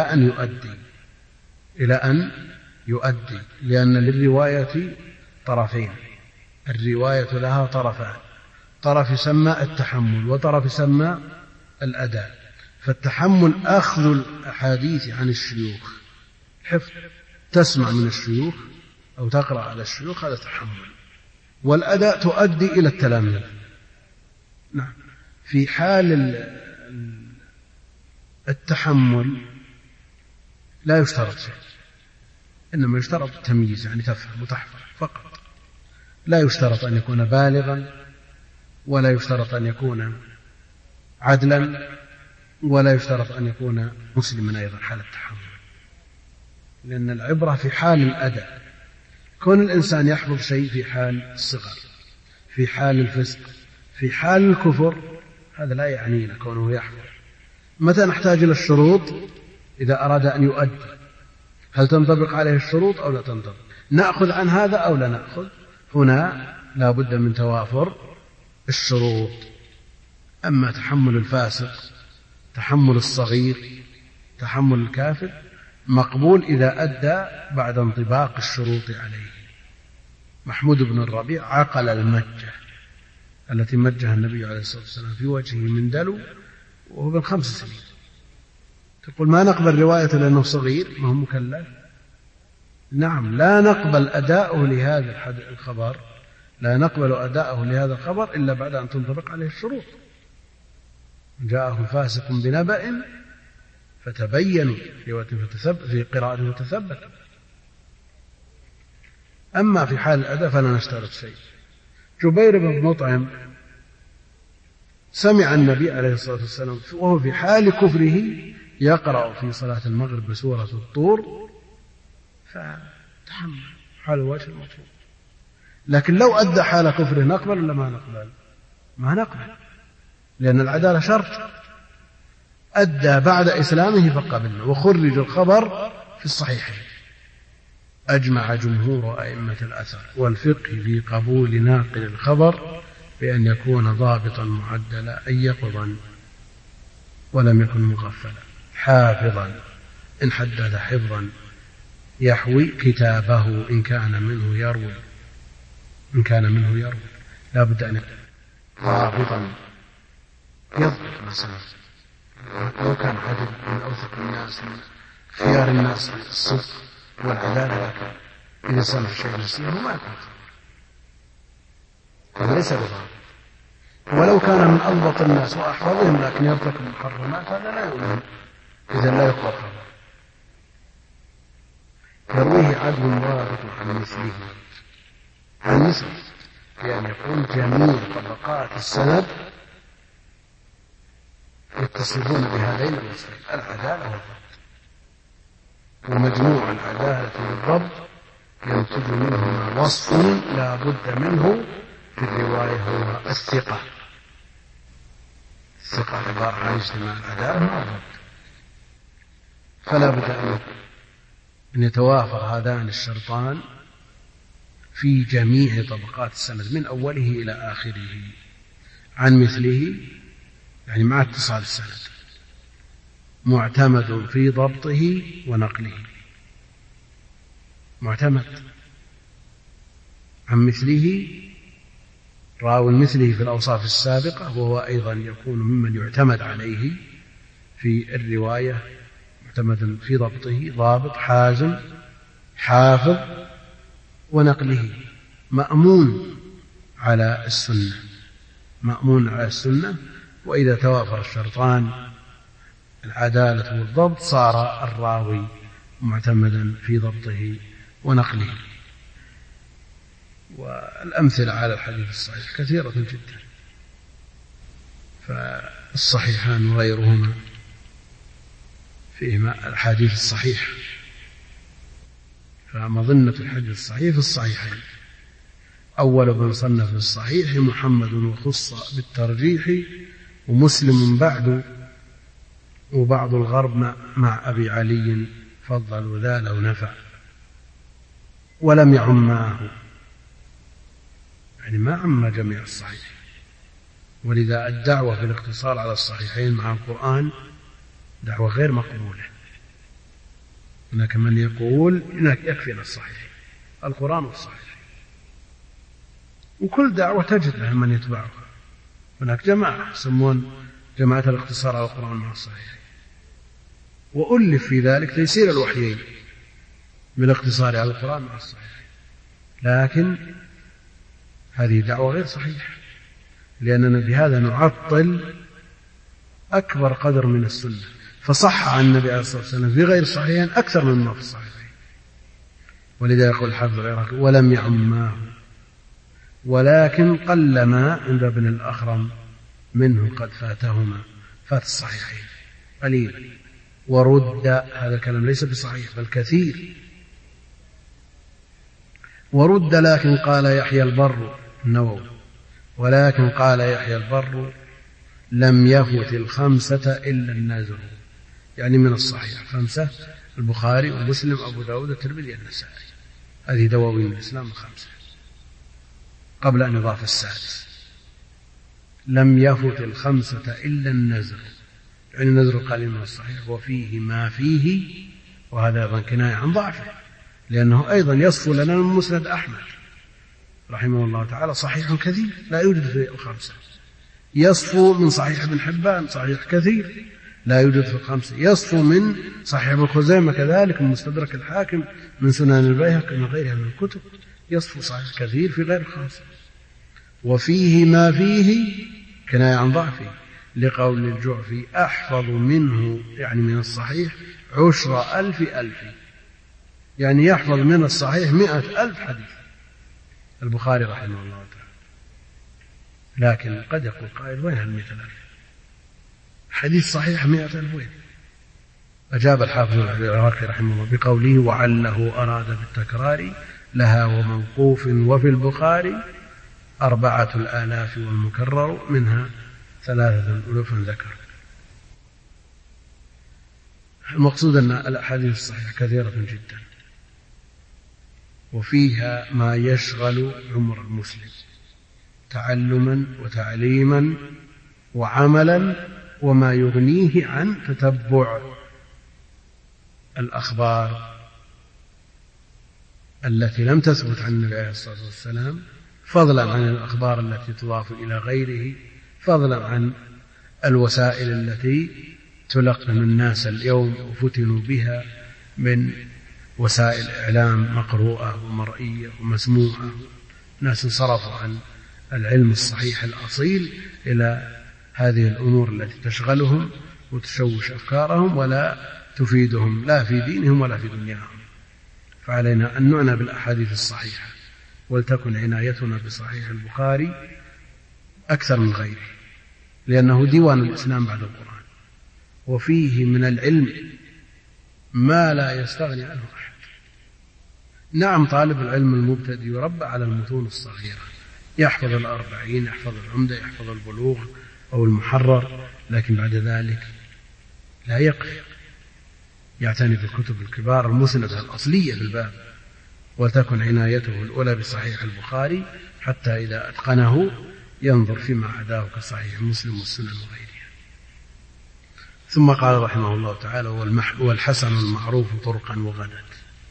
أن يؤدي، لأن للرواية طرفين، الرواية لها طرفان، طرف يسمى التحمل وطرف يسمى الأداء. فالتحمل أخذ الأحاديث عن الشيوخ، حفظ، تسمع من الشيوخ أو تقرأ على الشيوخ، هذا تحمل. والأداء تؤدي إلى التلاميذ. نعم، في حال التحمل لا يشترط شيء، إنما يشترط التمييز، يعني تفهم وتحفظ فقط. لا يشترط أن يكون بالغا، ولا يشترط أن يكون عدلا، ولا يشترط أن يكون مسلما أيضا حال التحمل، لأن العبرة في حال الأداء. كون الإنسان يحفظ شيء في حال الصغر، في حال الفسق، في حال الكفر، هذا لا يعنينا كونه يحفظ. متى نحتاج إلى الشروط؟ إذا أراد أن يؤدي، هل تنطبق عليه الشروط أو لا تنطبق؟ نأخذ عن هذا أو لا نأخذ؟ هنا لا بد من توافر الشروط. أما تحمل الفاسق، تحمل الصغير، تحمل الكافر مقبول إذا أدى بعد انطباق الشروط عليه. محمود بن الربيع عقل المجة التي مجها النبي عليه الصلاة والسلام في وجهه من دلو وهو بن 5 سنين. تقول ما نقبل رواية لأنه صغير، ما هو مكلف؟ نعم، لا نقبل أداءه لهذا الخبر، لا نقبل أداءه لهذا الخبر إلا بعد أن تنطبق عليه الشروط. جاءه فاسق بنبأ فتبينوا في قراءة فتثبت. أما في حال الأداء فلا نشترط شيء. جبير بن مطعم سمع النبي عليه الصلاة والسلام وهو في حال كفره يقرأ في صلاة المغرب بسورة الطور، فتحمل حال الوجه المطلوب. لكن لو أدى حال كفره نقبل ولا ما نقبل؟ ما نقبل، لأن العدالة شرط. أدى بعد إسلامه فقبلنا. وخرج الخبر في الصحيحين. أجمع جمهور أئمة الأثر والفقه في قبول ناقل الخبر بأن يكون ضابطا معدلا، أي يقظا ولم يكن مغفلا، حافظا إن حدث حفظا، يحوي كتابه إن كان منه يروي، لا بد أن يكون ضابطا يضبط مسألة. لو كان عدل من أوثق الناس من خيار الناس الصدق والعدالة، لكن إذا سمع شيء نسيه ما يكون خبر، ليس بضابط. ولو كان من أضبط الناس وأحفظهم لكن يرتكب المحرمات، هذا لا يؤمن، إذا لا يقبل خبر. يرويه عدل واضح عن مثله بأن يكون جميع طبقات السند يتصفون بهذين الوصفين، العدالة والضبط. ومجموع العدالة والضبط ينتج منهما وصف لا بد منه في الرواية، هو الثقة. الثقة عبارة عن اجتماع العدالة والضبط، فلا بد أن يتوافر هذان الشرطان في جميع طبقات السند من أوله إلى آخره. عن مثله يعني مع اتصال السند، معتمد في ضبطه ونقله، معتمد. عن مثله راو مثله في الأوصاف السابقة، وهو أيضا يكون ممن يعتمد عليه في الرواية، معتمد في ضبطه، ضابط حازم حافظ، ونقله مأمون على السنة. وإذا توافر الشرطان العدالة والضبط صار الراوي معتمدا في ضبطه ونقله. والأمثلة على الحديث الصحيح كثيرة جدا، فالصحيحان وغيرهما فيهما الحديث الصحيح، فمظنة الحديث الصحيح في الصحيحين. أول من صنف في الصحيح محمد وخص بالترجيح، ومسلم بعد، وبعض الغرب مع أبي علي فضلوا ذا لو نفع، ولم يعماه، يعني ما عم جميع الصحيح. ولذا الدعوة في الاقتصار على الصحيحين مع القرآن دعوة غير مقبولة. هناك من يقول هناك يكفينا الصحيح، القرآن والصحيح، وكل دعوة تجد لها من يتبعها. هناك جماعة يسمون جماعة الاقتصار على القرآن مع الصحيح، وألف في ذلك تيسير الوحيين بالاقتصار على القرآن مع الصحيح، لكن هذه دعوة غير صحيحة، لأننا بهذا نعطل أكبر قدر من السنة. فصح عن النبي عليه الصلاة والسلام في غير الصحيحين أكثر مما في الصحيحين. ولذا يقول الحافظ العراقي ولم يعماه، ولكن قلما عند ابن الأخرم منه قد فاتهما، فات الصحيحين قليل. ورد، هذا الكلام ليس بصحيح بل كثير. ورد لكن قال يحيى البر النووي، ولكن قال يحيى البر لم يفت الخمسة إلا النازل، يعني من الصحيح 5: البخاري ومسلم أبو داود الترمذي النسائي، هذه دواوين الإسلام 5 قبل أن يضاف السادس. لم يفت الخمسة إلا النزر، يعني النزر قليل من الصحيح وفيه ما فيه، وهذا أيضا كناية عن ضعفه، لأنه أيضا يصفو لنا من مسند أحمد رحمه الله تعالى صحيح كثير لا يوجد في الخمسة، يصفو من صحيح ابن حبان صحيح كثير لا يوجد في الخمسة، يصفو من صحيح ابن خزيمة كذلك، من مستدرك الحاكم، من سنن البيهقي، من غيرها من الكتب، يصفو صحيح كثير في غير الخمسة. وفيه ما فيه كناية عن ضعفه، لقول الجعفي أحفظ منه، يعني من الصحيح 10,000 يعني يحفظ من الصحيح 100,000 حديث البخاري رحمه الله تعالى. لكن قد يقول قائل وين 100,000 حديث صحيح 100,000 وين؟ أجاب الحافظ العراقي رحمه الله بقوله وعله أراد بالتكرار لها وموقوف. وفي البخاري 4000 والمكرر منها 3000 ذكر. المقصود أن الأحاديث الصحيحة كثيرة جدا، وفيها ما يشغل عمر المسلم تعلما وتعليما وعملا، وما يغنيه عن تتبع الأخبار التي لم تثبت عن النبي عليه الصلاة والسلام، فضلا عن الأخبار التي تضاف إلى غيره، فضلا عن الوسائل التي تلقن الناس اليوم وفتنوا بها من وسائل إعلام مقروءة ومرئية ومسموعة. ناس انصرفوا عن العلم الصحيح الأصيل إلى هذه الأمور التي تشغلهم وتشوش أفكارهم ولا تفيدهم لا في دينهم ولا في دنياهم. فعلينا أن نعنى بالأحاديث الصحيحة، ولتكن عنايتنا بصحيح البخاري أكثر من غيره، لأنه ديوان الإسلام بعد القرآن، وفيه من العلم ما لا يستغني عنه أحد. نعم، طالب العلم المبتدئ يربى على المتون الصغيرة، يحفظ 40، يحفظ العمدة، يحفظ البلوغ أو المحرر، لكن بعد ذلك لا يقف، يعتني بالكتب الكبار المسندة الأصلية في الباب، وتكن عنايته الأولى بصحيح البخاري حتى إذا أتقنه ينظر فيما عداه كصحيح مسلم والسنن وغيرها. ثم قال رحمه الله تعالى: والحسن المعروف طرقا وغدت.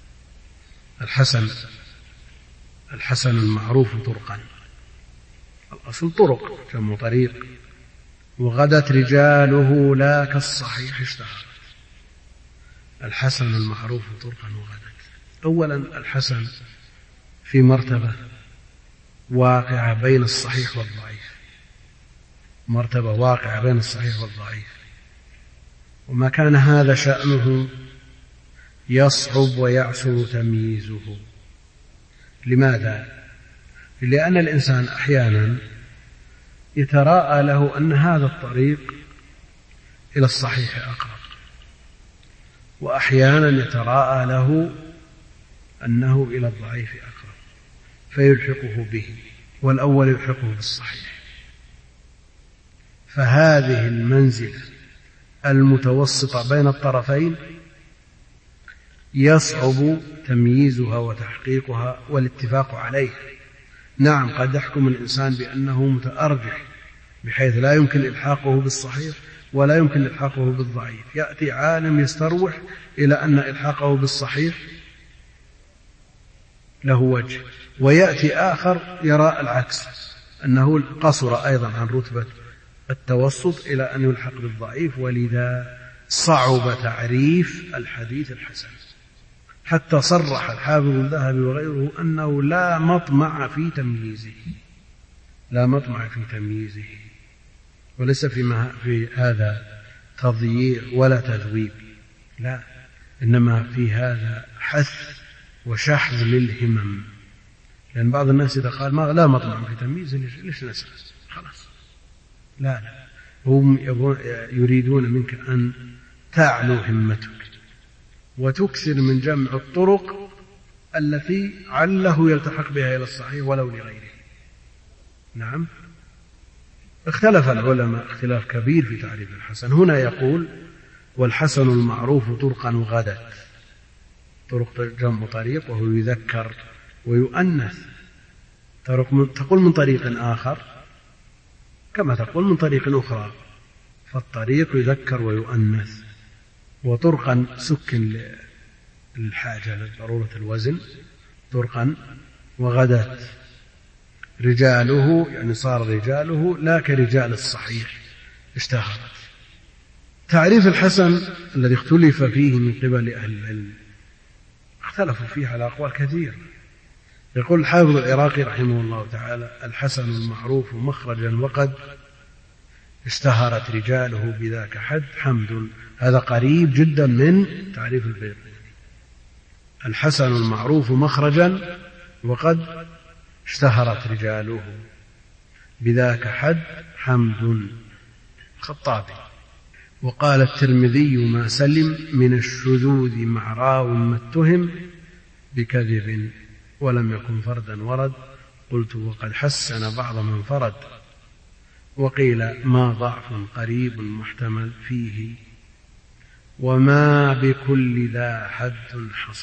الحسن المعروف طرقا، الأصل طرق جمع طريق، وغدت رجاله لا كالصحيح اشتهرت. الحسن المعروف طرقا وغدت. أولا الحسن في مرتبة واقعة بين الصحيح والضعيف، مرتبة واقعة بين الصحيح والضعيف، وما كان هذا شأنه يصعب ويعسر تمييزه. لماذا؟ لأن الإنسان أحيانا يتراءى له أن هذا الطريق إلى الصحيح أقرب، وأحيانا يتراءى له أنه إلى الضعيف أقرب فيلحقه به، والأول يلحقه بالصحيح. فهذه المنزلة المتوسطة بين الطرفين يصعب تمييزها وتحقيقها والاتفاق عليه. نعم، قد يحكم الإنسان بأنه متأرجح بحيث لا يمكن إلحاقه بالصحيح ولا يمكن إلحاقه بالضعيف. يأتي عالم يستروح إلى أن إلحاقه بالصحيح له وجه، ويأتي آخر يرى العكس، أنه قصر أيضا عن رتبة التوسط إلى أن يلحق بالضعيف. ولذا صعب تعريف الحديث الحسن، حتى صرح الحافظ الذهبي وغيره أنه لا مطمع في تمييزه، لا مطمع في تمييزه، وليس في هذا تضييع ولا تذويب، لا، إنما في هذا حث وشحذ للهمم. لأن بعض الناس إذا قال لا مطمع في تمييزه ليش نسأل؟ خلاص، لا، هم يريدون منك أن تعلو همتك وتكثر من جمع الطرق التي عله يلتحق بها إلى الصحيح ولو لغيره. نعم، اختلف العلماء اختلاف كبير في تعريف الحسن. هنا يقول: والحسن المعروف طرقا وغدت. طرق جمع طريق، وهو يذكر ويؤنث. تقول من طريق آخر كما تقول من طريق أخرى، فالطريق يذكر ويؤنث. وطرقا سكن للحاجة لضرورة الوزن، طرقا. وغدت رجاله، يعني صار رجاله لا كرجال الصحيح اشتهرت. تعريف الحسن الذي اختلف فيه من قبل أهل العلم اختلفوا فيه على أقوال كثير. يقول الحافظ العراقي رحمه الله تعالى: الحسن المعروف مخرجا وقد اشتهرت رجاله بذاك حد حمد. هذا قريب جدا من تعريف البيقوني. الحسن المعروف مخرجا وقد اشتهرت رجاله بذاك حد حمد. خطابي. وقال الترمذي: ما سلم من الشذوذ مع راو ما اتهم بكذب ولم يكن فردا ورد. قلت وقد حسن بعض من فرد، وقيل ما ضعف قريب محتمل فيه، وما بكل ذا حد حصل.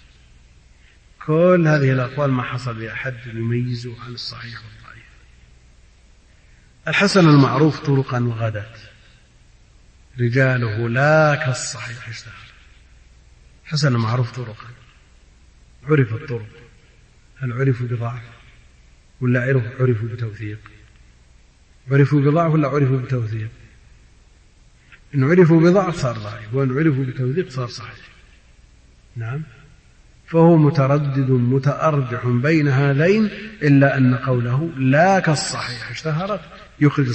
كل هذه الأقوال ما حصل بها حد يميزه عن الصحيح والضعيف. الحسن المعروف طرقا وغدات، رجاله لا كالصحيح اشتهر. حسن معروف طرقا، عرف الطرق، هل عرفوا بضعف ولا عرفوا بتوثيق؟ عرفوا بضعف ولا عرفوا بتوثيق؟ إن عرفوا بضعف صار ضعيف، وإن عرفوا بتوثيق صار صحيح. نعم، فهو متردد متأرجح بين هذين، إلا أن قوله لا كالصحيح اشتهرت يخرج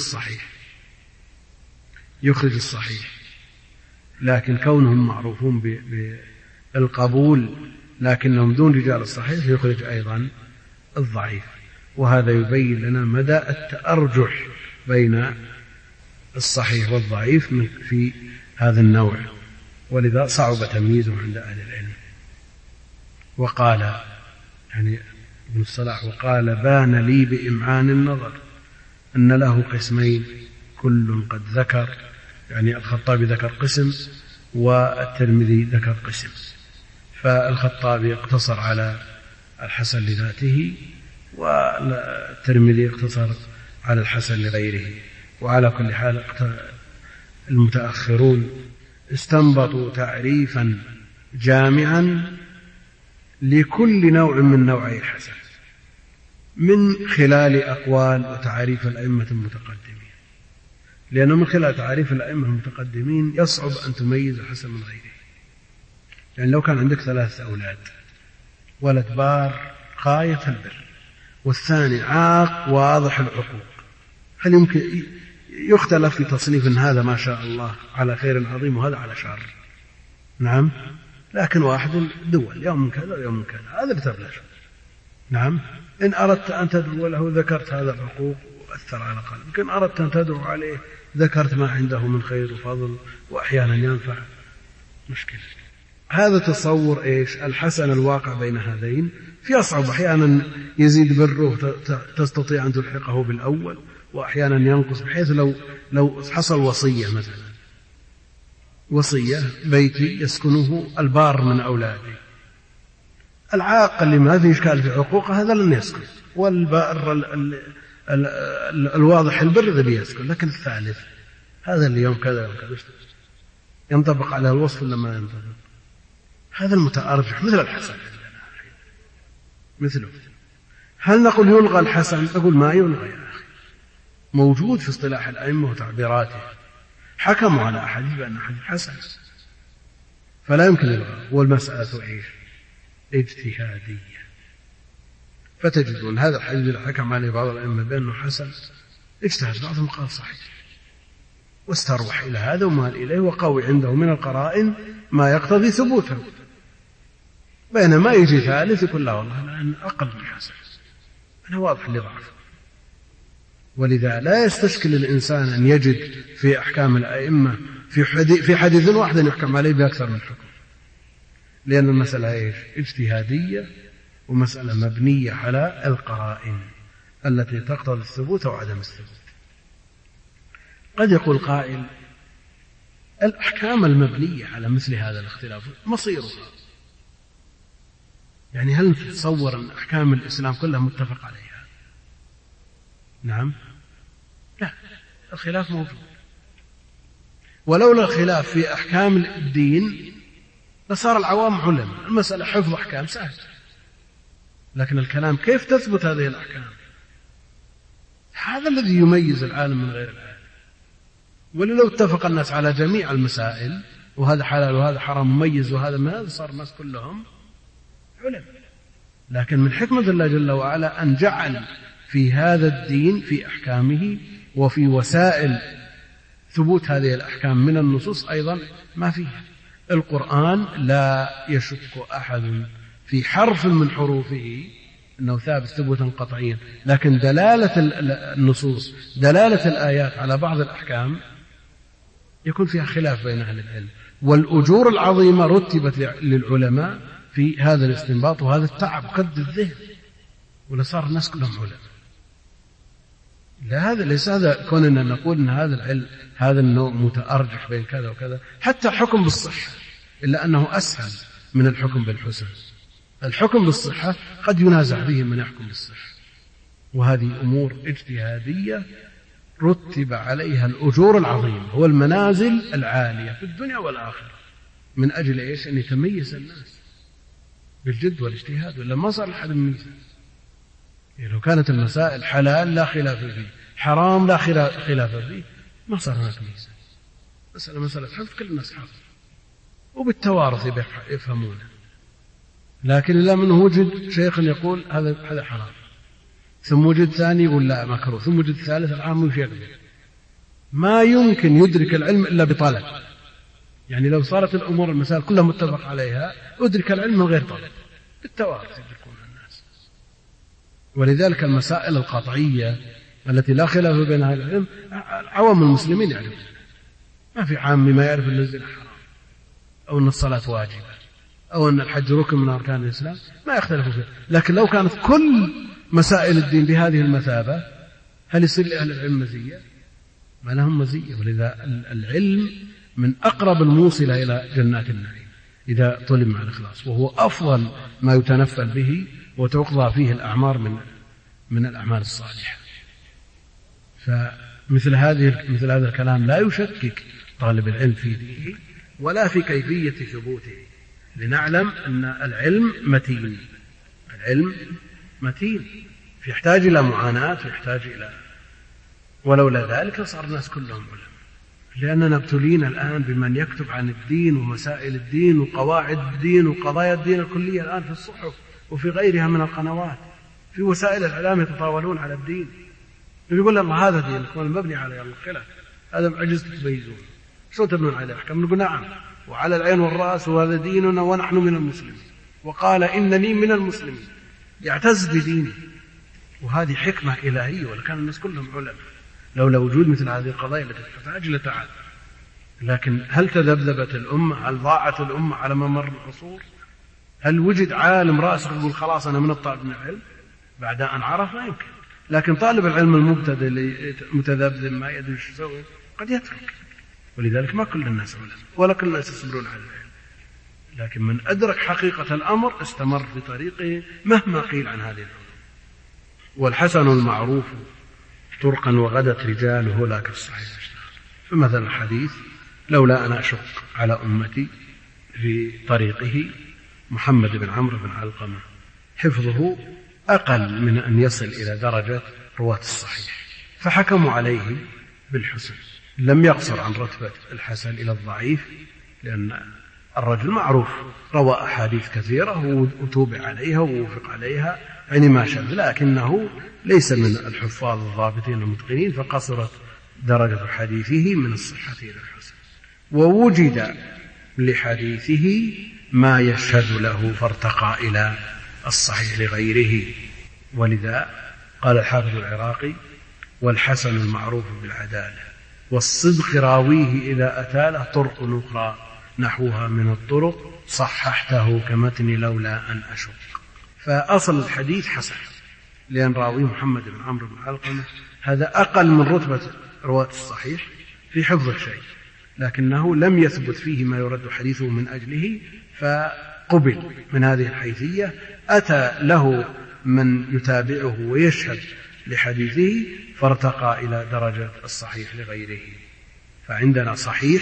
الصحيح، لكن كونهم معروفون بالقبول لكنهم دون رجال الصحيح يخرج أيضا الضعيف. وهذا يبين لنا مدى التأرجح بين الصحيح والضعيف في هذا النوع، ولذا صعب تمييزه عند أهل العلم. وقال يعني ابن الصلاح وقال بان لي بإمعان النظر أن له قسمين كل قد ذكر، يعني الخطابي ذكر قسم والترمذي ذكر قسم، فالخطابي اقتصر على الحسن لذاته والترمذي اقتصر على الحسن لغيره. وعلى كل حال المتأخرون استنبطوا تعريفا جامعا لكل نوع من نوعي الحسن من خلال أقوال وتعريف الأئمة المتقدمين، لأنه من خلال تعريف الأئمة المتقدمين يصعب أن تميز الحسن من غيره. يعني لو كان عندك 3 أولاد، ولد بار غاية البر والثاني عاق واضح العقوق، هل يمكن يختلف في تصنيف إن هذا ما شاء الله على خير عظيم وهذا على شر؟ نعم، لكن واحد دول يوم كذا ويوم كذا، هذا بتبلش. نعم، إن أردت أن تدعو له ذكرت هذا الحقوق وأثر على قلبك، إن أردت أن تدعو عليه ذكرت ما عنده من خير وفضل وأحيانا ينفع. مشكلة هذا تصور إيش الحسن الواقع بين هذين، في أصعب أحيانا يزيد بره تستطيع أن تلحقه بالأول، وأحيانا ينقص، بحيث لو حصل وصية مثلا، وصية بيتي يسكنه البار من أولادي، العاق اللي ما فيه إشكال في حقوقه هذا لن يسكن، والبار الواضح البر ذا بيسكن، لكن الثالث هذا اللي يوم كذا يوم كذا ينطبق على الوصف ولا ما ينطبق؟ هذا المتأرجح مثل الحسن مثله. هل نقول يلغى الحسن؟ أقول ما يلغى يا أخي، موجود في اصطلاح الأئمة وتعبيراته، حكموا على أحاديث بأن حديث حسن فلا يمكن الغاء. والمسألة إيش؟ اجتهادية. فتجدون هذا الحديث اللي حكم عليه بعض الأئمة بأنه حسن اجتهد بعضهم قال صحيح، واستروح إلى هذا ومال إليه، وقوي عنده من القرائن ما يقتضي ثبوته، بينما يجي ثالث يقول لا والله أنا أقل من حسن، أنا واضح لضعف. ولذا لا يستشكل الإنسان أن يجد في أحكام الأئمة في حديث واحد يحكم عليه بأكثر من حكم، لأن المسألة إيش؟ اجتهادية، ومسألة مبنية على القرائن التي تقتضي الثبوت وعدم الثبوت. قد يقول قائل الأحكام المبنية على مثل هذا الاختلاف مصيرها، يعني هل تتصور أن أحكام الإسلام كلها متفق عليها؟ نعم، لا، الخلاف موجود، ولولا الخلاف في أحكام الدين لصار العوام علماء، المسألة حفظ أحكام سهل، لكن الكلام كيف تثبت هذه الأحكام، هذا الذي يميز العالم من غير العالم. ولو اتفق الناس على جميع المسائل وهذا حلال وهذا حرام مميز وهذا ما، صار الناس كلهم علم. لكن من حكمة الله جل وعلا أن جعل في هذا الدين في أحكامه وفي وسائل ثبوت هذه الأحكام من النصوص أيضا ما فيها. القرآن لا يشك أحد في حرف من حروفه أنه ثابت ثبوتا قطعيا، لكن دلالة النصوص دلالة الآيات على بعض الأحكام يكون فيها خلاف بين أهل العلم. والأجور العظيمة رتبت للعلماء في هذا الاستنباط وهذا التعب قد الذهن، ولا صار الناس كلهم علماء. لا، هذا ليس هذا كوننا نقول أن هذا العلم هذا النوع متأرجح بين كذا وكذا، حتى حكم بالصحة، إلا أنه أسهل من الحكم بالحسن. الحكم بالصحة قد ينازع به من يحكم بالصحة، وهذه أمور اجتهادية رتب عليها الأجور العظيمة والمنازل العالية في الدنيا والآخرة، من أجل إيش؟ أن يتميز الناس بالجد والاجتهاد، ولا ما صار لحد ميزة. يعني لو كانت المسائل حلال لا خلاف فيه، حرام لا خلاف فيه، ما صار هناك ميزة. مسألة حفظ كل الناس حفظ، وبالتوارث يفهمونه. لكن إلا منه وجد شيخ يقول هذا حرام، ثم وجد ثاني يقول لا مكروه، ثم وجد ثالث العام وشيخ. ما يمكن يدرك العلم إلا بطلب. يعني لو صارت الأمور المسائل كلها متفق عليها أدرك العلم من غير طلب، بالتوارث يدركون الناس. ولذلك المسائل القطعية التي لا خلاف بينها العلم عوام المسلمين يعرفون. ما في عام ما يعرف أن الزنا حرام، أو أن الصلاة واجبة، أو أن الحج ركن من أركان الإسلام، ما يختلفوا فيه. لكن لو كانت كل مسائل الدين بهذه المثابة هل يصير لأهل العلم مزية؟ ما لهم مزية. ولذا العلم من أقرب الموصلة إلى جنات النعيم إذا طلب مع الإخلاص، وهو أفضل ما يتنفل به وتقضى فيه الأعمار من الأعمال الصالحة. فمثل هذا الكلام لا يشكك طالب العلم في دينه ولا في كيفية ثبوته، لنعلم أن العلم متين. العلم متين، يحتاج إلى معاناة، ويحتاج إلى، ولولا ذلك صار الناس كلهم علماء. لأننا ابتلينا الآن بمن يكتب عن الدين ومسائل الدين وقواعد الدين وقضايا الدين الكلية الآن في الصحف وفي غيرها من القنوات، في وسائل الإعلام يتطاولون على الدين، يقول الله هذا دينكم المبني على الخلاف، هذا عجز تبيزون، شو تبنون عليه أحكام؟ نقول نعم، وعلى العين والرأس، وهذا ديننا ونحن من المسلمين. وقال إنني من المسلمين، يعتز بدينه. وهذه حكمة إلهية، ولكان الناس كلهم علماء لولا وجود مثل هذه القضايا التي تحتاج لتعالى. لكن هل تذبذبت الأمة؟ هل ضاعت الأمة على ممر العصور؟ هل وجد عالم راسخ يقول خلاص أنا من الطالب من العلم بعد أن عرف؟ ما يمكن. لكن طالب العلم المبتدئ اللي متذبذب ما يدري ايش يسوي قد يترك. ولذلك ما كل الناس علماء ولا كل الناس يصبرون على العلم، لكن من أدرك حقيقة الأمر استمر في طريقه مهما قيل عن هذه العلوم. والحسن المعروف طرقا وغدت رجاله لا كالصحيح. فمثلا الحديث لولا أن أشق على أمتي في طريقه محمد بن عمرو بن علقمة حفظه أقل من أن يصل إلى درجة رواة الصحيح، فحكموا عليه بالحسن. لم يقصر عن رتبة الحسن إلى الضعيف، لأن الرجل معروف روى أحاديث كثيرة وتوبع عليها ووفق عليها يعني ما شاء، لكنه ليس من الحفاظ الضابطين المتقنين، فقصرت درجة حديثه من الصحة إلى الحسن. ووجد لحديثه ما يشهد له فارتقى إلى الصحيح لغيره. ولذا قال الحافظ العراقي: والحسن المعروف بالعدالة والصدق راويه إذا أتى له طرق أخرى نحوها من الطرق صححته كمتن لولا أن أشق. فأصل الحديث حسن، لأن راوي محمد بن عمرو بن علقمة هذا أقل من رتبة رواة الصحيح في حفظ الشيء، لكنه لم يثبت فيه ما يرد حديثه من أجله، فقبل من هذه الحيثية. أتى له من يتابعه ويشهد لحديثه فارتقى إلى درجة الصحيح لغيره. فعندنا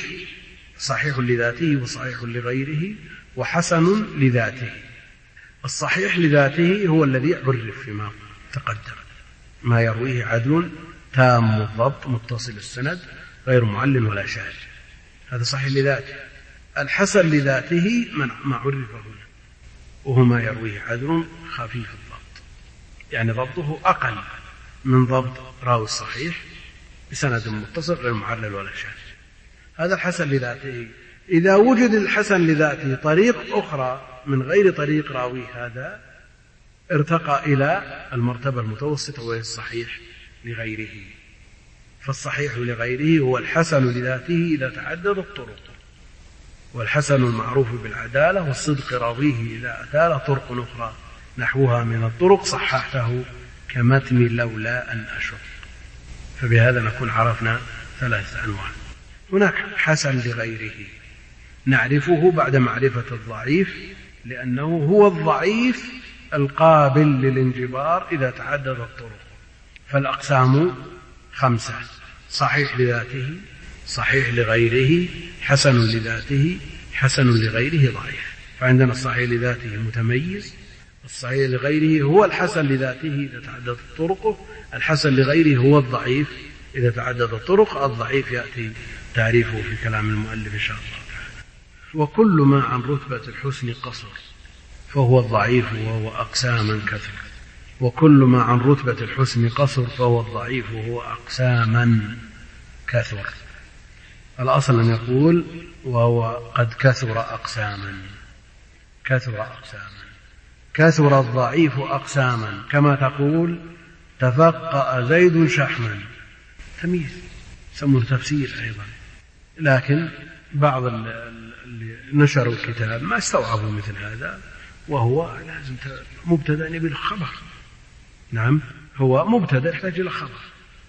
صحيح لذاته وصحيح لغيره وحسن لذاته. الصحيح لذاته هو الذي عرف فيما تقدم، ما يرويه عدل تام الضبط متصل السند غير معلل ولا شاذ، هذا صحيح لذاته. الحسن لذاته ما عرف هنا، وهو ما يرويه عدل خفيف الضبط، يعني ضبطه أقل من ضبط راوي الصحيح بسند متصل غير معلل ولا شاذ، هذا الحسن لذاته. إذا وجد الحسن لذاته طريق أخرى من غير طريق راوي هذا ارتقى إلى المرتبة المتوسطة وهي الصحيح لغيره. فالصحيح لغيره هو الحسن لذاته إذا تعددت الطرق، والحسن المعروف بالعدالة والصدق راويه إذا أتى طرق أخرى نحوها من الطرق صححته كمتن لولا أن أشق. فبهذا نكون عرفنا 3 أنواع. هناك حسن لغيره نعرفه بعد معرفة الضعيف، لأنه هو الضعيف القابل للانجبار إذا تعدد الطرق. فالأقسام 5: صحيح لذاته، صحيح لغيره، حسن لذاته، حسن لغيره، ضعيف. فعندنا الصحيح لذاته متميز، الصحيح لغيره هو الحسن لذاته إذا تعددت طرقه، الحسن لغيره هو الضعيف إذا تعددت الطرق، الضعيف يأتي تعريفه في كلام المؤلف إن شاء الله تعالى. وكل ما عن رتبة الحسن قصر فهو الضعيف وهو أقساما كثر. وكل ما عن رتبة الحسن قصر فهو الضعيف وهو أقساما كثر. الأصل أن يقول وهو قد كثر أقساما، كثر أقساما، كثر الضعيف أقساما، كما تقول تفقأ زيد شحما، تمييز يسمونه تفسير أيضا. لكن بعض اللي نشروا الكتاب ما استوعبوا مثل هذا، وهو لازم مبتدأ يبي له خبر. نعم، هو مبتدأ يحتاج إلى خبر،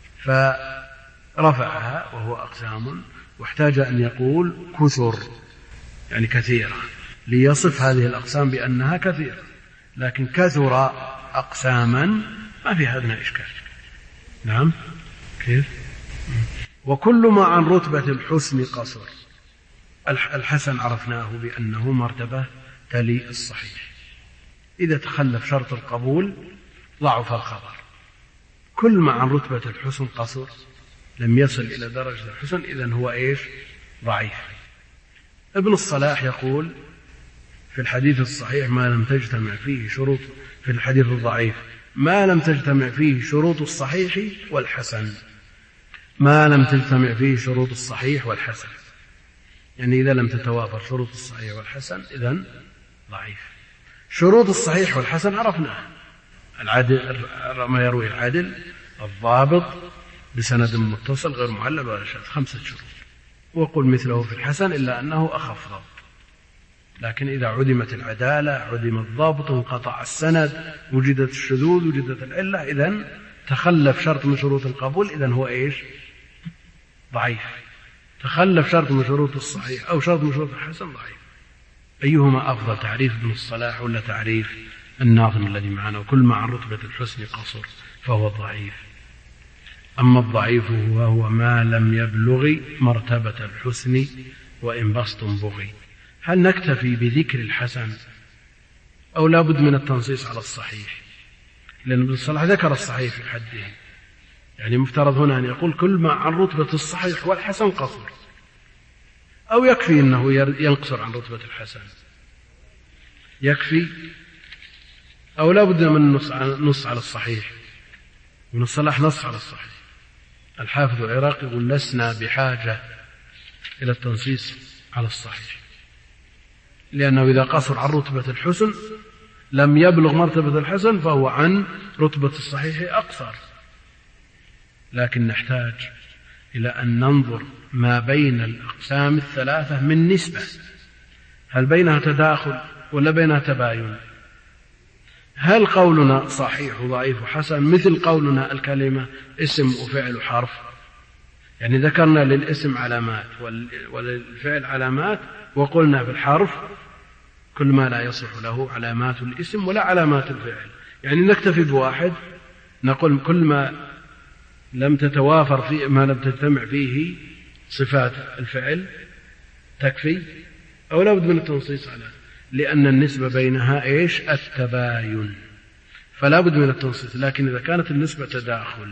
فرفعها وهو أقسام، واحتاج أن يقول كثر يعني كثيرة ليصف هذه الأقسام بأنها كثيرة. لكن كثر أقساما ما في هذا إشكال. نعم، كيف؟ وكل ما عن رتبة الحسن قصر. الحسن عرفناه بأنه مرتبة تلي الصحيح، إذا تخلف شرط القبول ضعف الخبر. كل ما عن رتبة الحسن قصر لم يصل إلى درجة الحسن، إذن هو إيش؟ ضعيف. ابن الصلاح يقول في الحديث الصحيح ما لم تجتمع فيه شروط، في الحديث الضعيف ما لم تجتمع فيه شروط الصحيح والحسن، ما لم تجتمع فيه شروط الصحيح والحسن، يعني إذا لم تتوافر شروط الصحيح والحسن إذن ضعيف. شروط الصحيح والحسن عرفناها: العدل، ما يروي العدل، الضابط بسند متصل غير معلل ولا شاذ، 5 شروط. وقل مثله في الحسن إلا أنه أخف ضبط. لكن إذا عدمت العدالة، عدم الضبط، انقطع السند، وجدت الشذوذ، وجدت العلة، إذن تخلف شرط من شروط القبول، إذن هو إيش؟ ضعيف. تخلف شرط من شروط الصحيح أو شرط من شروط الحسن، ضعيف. أيهما أفضل، تعريف ابن الصلاح ولا تعريف الناظم الذي معنا؟ وكل ما عن رتبة الحسن قصر فهو ضعيف. أما الضعيف وهو ما لم يبلغ مرتبة الحسن وإن بسط بغي. هل نكتفي بذكر الحسن أو لا بد من التنصيص على الصحيح؟ لأن ابن الصلاح ذكر الصحيح في حده، يعني مفترض هنا أن يقول كل ما عن رتبة الصحيح والحسن قصر، أو يكفي أنه ينقصر عن رتبة الحسن؟ يكفي أو لا بد من نص على الصحيح؟ ابن الصلاح نص على الصحيح. الحافظ العراقي يقول لسنا بحاجة إلى التنصيص على الصحيح، لأنه إذا قصر عن رتبة الحسن لم يبلغ مرتبة الحسن فهو عن رتبة الصحيح أقصر. لكن نحتاج إلى أن ننظر ما بين الأقسام 3 من نسبة، هل بينها تداخل ولا بينها تباين؟ هل قولنا صحيح وضعيف وحسن مثل قولنا الكلمة اسم وفعل وحرف؟ يعني ذكرنا للاسم علامات وللفعل علامات، وقلنا في الحرف كل ما لا يصح له علامات الاسم ولا علامات الفعل. يعني نكتفي بواحد، نقول كل ما لم تتوافر فيه، ما لم تجتمع فيه صفات الفعل تكفي، أو لا بد من التنصيص على، لأن النسبة بينها إيش؟ التباين، فلا بد من التنصيص. لكن إذا كانت النسبة تداخل،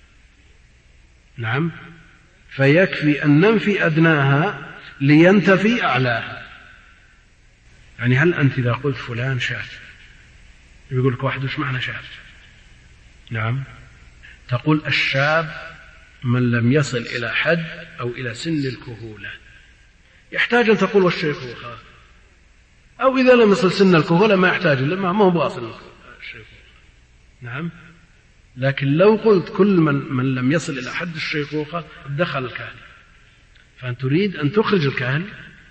نعم، فيكفي أن ننفي أدناها لينتفي أعلاها. يعني هل أنت إذا قلت فلان شاذ يقول لك واحد وش معنى شاذ؟ نعم، تقول الشاب من لم يصل إلى حد أو إلى سن الكهولة. يحتاج أن تقول والشيخوخة، أو إذا لم يصل سن الكهولة ما يحتاج، ما هو باصل الشيخوخة. نعم، لكن لو قلت كل من لم يصل إلى حد الشيخوخة دخل الكاهل، فأنت تريد أن تخرج الكاهل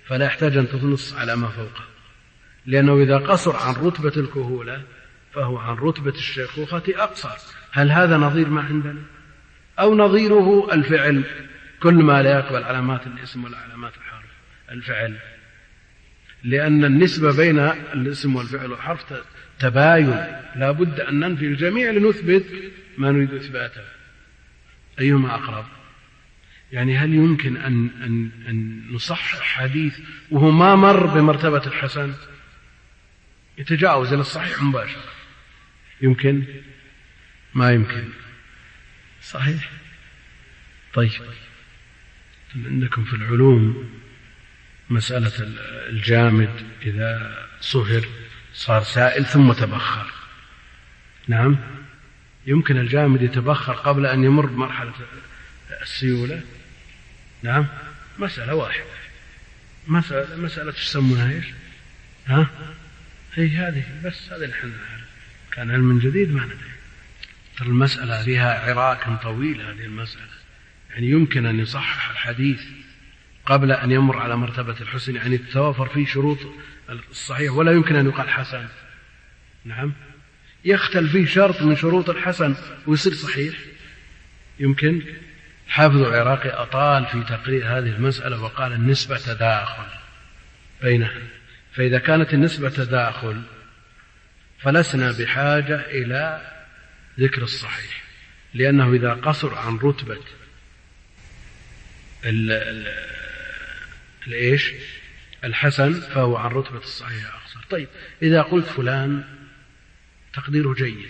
فلا يحتاج أن تنص على ما فوقه، لأنه إذا قصر عن رتبة الكهولة فهو عن رتبة الشيخوخة أقصر. هل هذا نظير ما عندنا؟ أو نظيره الفعل، كل ما لا يقبل علامات الاسم ولا علامات الحرف، الفعل، لأن النسبة بين الاسم والفعل والحرف تباين، لا بد أن ننفي الجميع لنثبت ما نريد إثباته. أيهما أقرب؟ يعني هل يمكن أن نصحح حديث وهو ما مر بمرتبة الحسن يتجاوز إلى الصحيح مباشرة؟ يمكن؟ ما يمكن. صحيح. طيب، عندكم في العلوم مسألة الجامد إذا صهر صار سائل ثم تبخر. نعم، يمكن الجامد يتبخر قبل أن يمر بمرحلة السيولة. نعم، مسألة واحدة، مسألة تسمونها إيش؟ ها؟ هي هذه بس، هذا اللي احنا كان علم جديد ما ندري. ترى المسألة فيها عراك طويل، هذه المسألة يعني يمكن أن يصحح الحديث قبل أن يمر على مرتبة الحسن، يعني تتوافر فيه شروط الصحيح ولا يمكن أن يقال حسن. نعم، يختل فيه شرط من شروط الحسن ويصير صحيح. يمكن. حافظ العراقي أطال في تقرير هذه المسألة وقال النسبة تداخل بينها، فإذا كانت النسبة تداخل فلسنا بحاجة إلى ذكر الصحيح، لأنه إذا قصر عن رتبة الحسن فهو عن رتبة الصحيح أقصر. طيب، إذا قلت فلان تقديره جيد،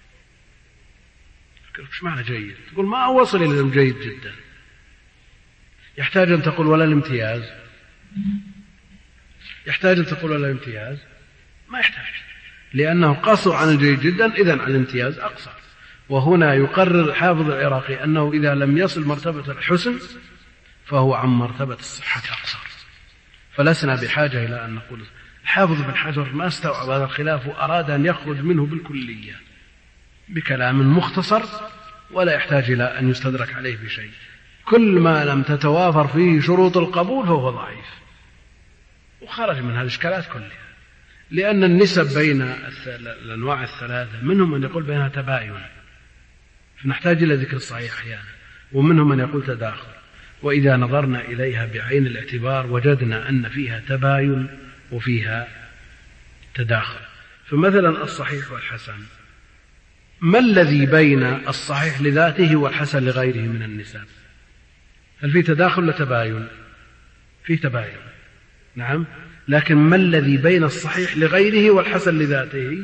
إيش معنى جيد؟ تقول ما وصل إلى الجيد جدا. يحتاج أن تقول ولا الامتياز؟ يحتاج أن تقول ولا الامتياز؟ ما يحتاج، لأنه قصر عن الجيد جدا، إذن عن الامتياز أقصر. وهنا يقرر حافظ العراقي أنه إذا لم يصل مرتبة الحسن فهو عن مرتبة الصحة أقصر، فلسنا بحاجة إلى أن نقول. حافظ بن حجر ما استوعب هذا الخلاف وأراد أن يخرج منه بالكلية بكلام مختصر ولا يحتاج إلى أن يستدرك عليه بشيء. كل ما لم تتوافر فيه شروط القبول فهو ضعيف، وخرج من هذه الإشكالات كلها، لأن النسب بين الأنواع الثلاثة منهم من يقول بينها تباين فنحتاج إلى ذكر الصحيح أحيانا، ومنهم من يقول تداخل، وإذا نظرنا إليها بعين الاعتبار وجدنا أن فيها تباين وفيها تداخل. فمثلا الصحيح والحسن، ما الذي بين الصحيح لذاته والحسن لغيره من النسب؟ هل في تداخل ولا تباين؟ في تباين، نعم، لكن ما الذي بين الصحيح لغيره والحسن لذاته؟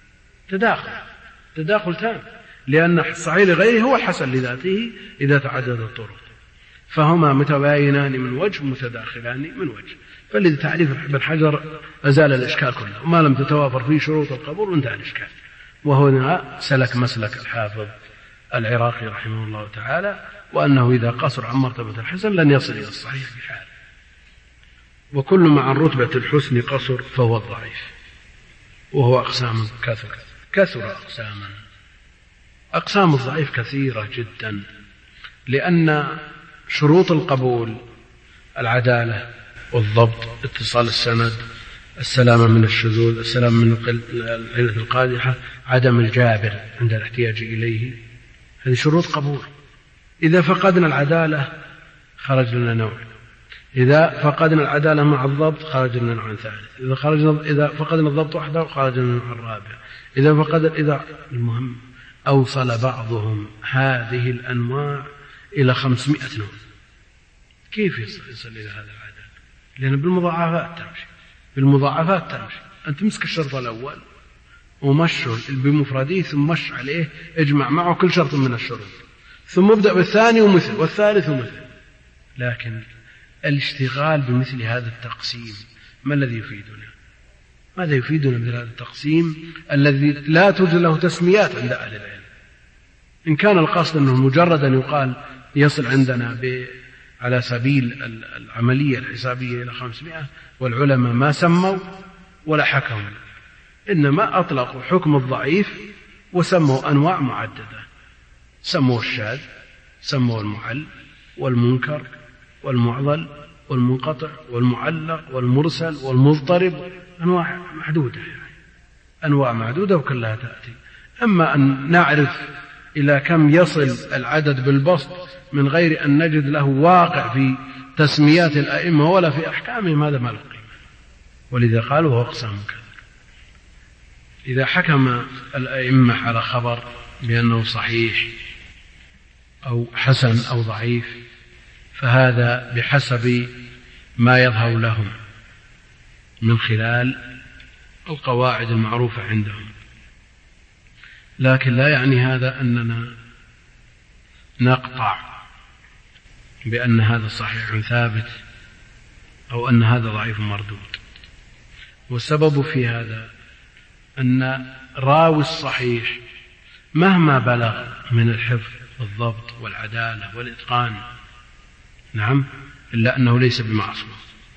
تداخل تام، لأن الصحيح لغيره هو الحسن لذاته إذا تعدد الطرق، فهما متباينان من وجه متداخلان من وجه. فالذي تعريف ابن حجر أزال الإشكال كله، وما لم تتوافر فيه شروط القبول وانتهى الإشكال. وهنا سلك مسلك الحافظ العراقي رحمه الله تعالى، وأنه إذا قصر عن مرتبة الحسن لن يصل إلى الصحيح بحال، وكل ما عن رتبة الحسن قصر فهو الضعيف، وهو أقسام كثر أقسام الضعيف كثيرة جدا، لأن شروط القبول العدالة والضبط، اتصال السند، السلامة من الشذوذ، السلامة من العلة القادحة، عدم الجابر عند الاحتياج إليه، هذه شروط قبول. إذا فقدنا العدالة خرج لنا نوع، إذا فقدنا العدالة مع الضبط خرج لنا نوع ثالث، إذا فقدنا الضبط وحده خرج لنا النوع الرابع، إذا المهم أوصل بعضهم هذه الأنواع إلى 500 نوع. كيف يصل إلى هذا العدد؟ لأن بالمضاعفات تمشي. أنت تمسك الشرط الأول ومشه بمفرده ثم مش عليه، اجمع معه كل شرط من الشروط، ثم ابدأ بالثاني ومثل والثالث ومثل. لكن الاشتغال بمثل هذا التقسيم ما الذي يفيدنا؟ ماذا يفيدنا مثل هذا التقسيم الذي لا توجد له تسميات عند أهل العلم؟ إن كان القصد أنه مجرد أن يقال يصل عندنا على سبيل العملية الحسابية إلى 500، والعلماء ما سموا ولا حكموا، إنما أطلقوا حكم الضعيف وسموا أنواع معددة، سموا الشاذ، سموا المعل والمنكر والمعضل والمنقطع والمعلق والمرسل والمضطرب، أنواع محدودة أنواع معدودة وكلها تأتي. أما أن نعرف إلى كم يصل العدد بالبسط من غير أن نجد له واقع في تسميات الأئمة ولا في أحكامهم، هذا ما له قيمة. ولذا قالوا هو أقسام كذا. إذا حكم الأئمة على خبر بأنه صحيح أو حسن أو ضعيف فهذا بحسب ما يظهر لهم من خلال القواعد المعروفة عندهم، لكن لا يعني هذا أننا نقطع بأن هذا صحيح ثابت أو أن هذا ضعيف مردود. والسبب في هذا أن راوي الصحيح مهما بلغ من الحفظ والضبط والعدالة والإتقان نعم إلا أنه ليس بمعصوم،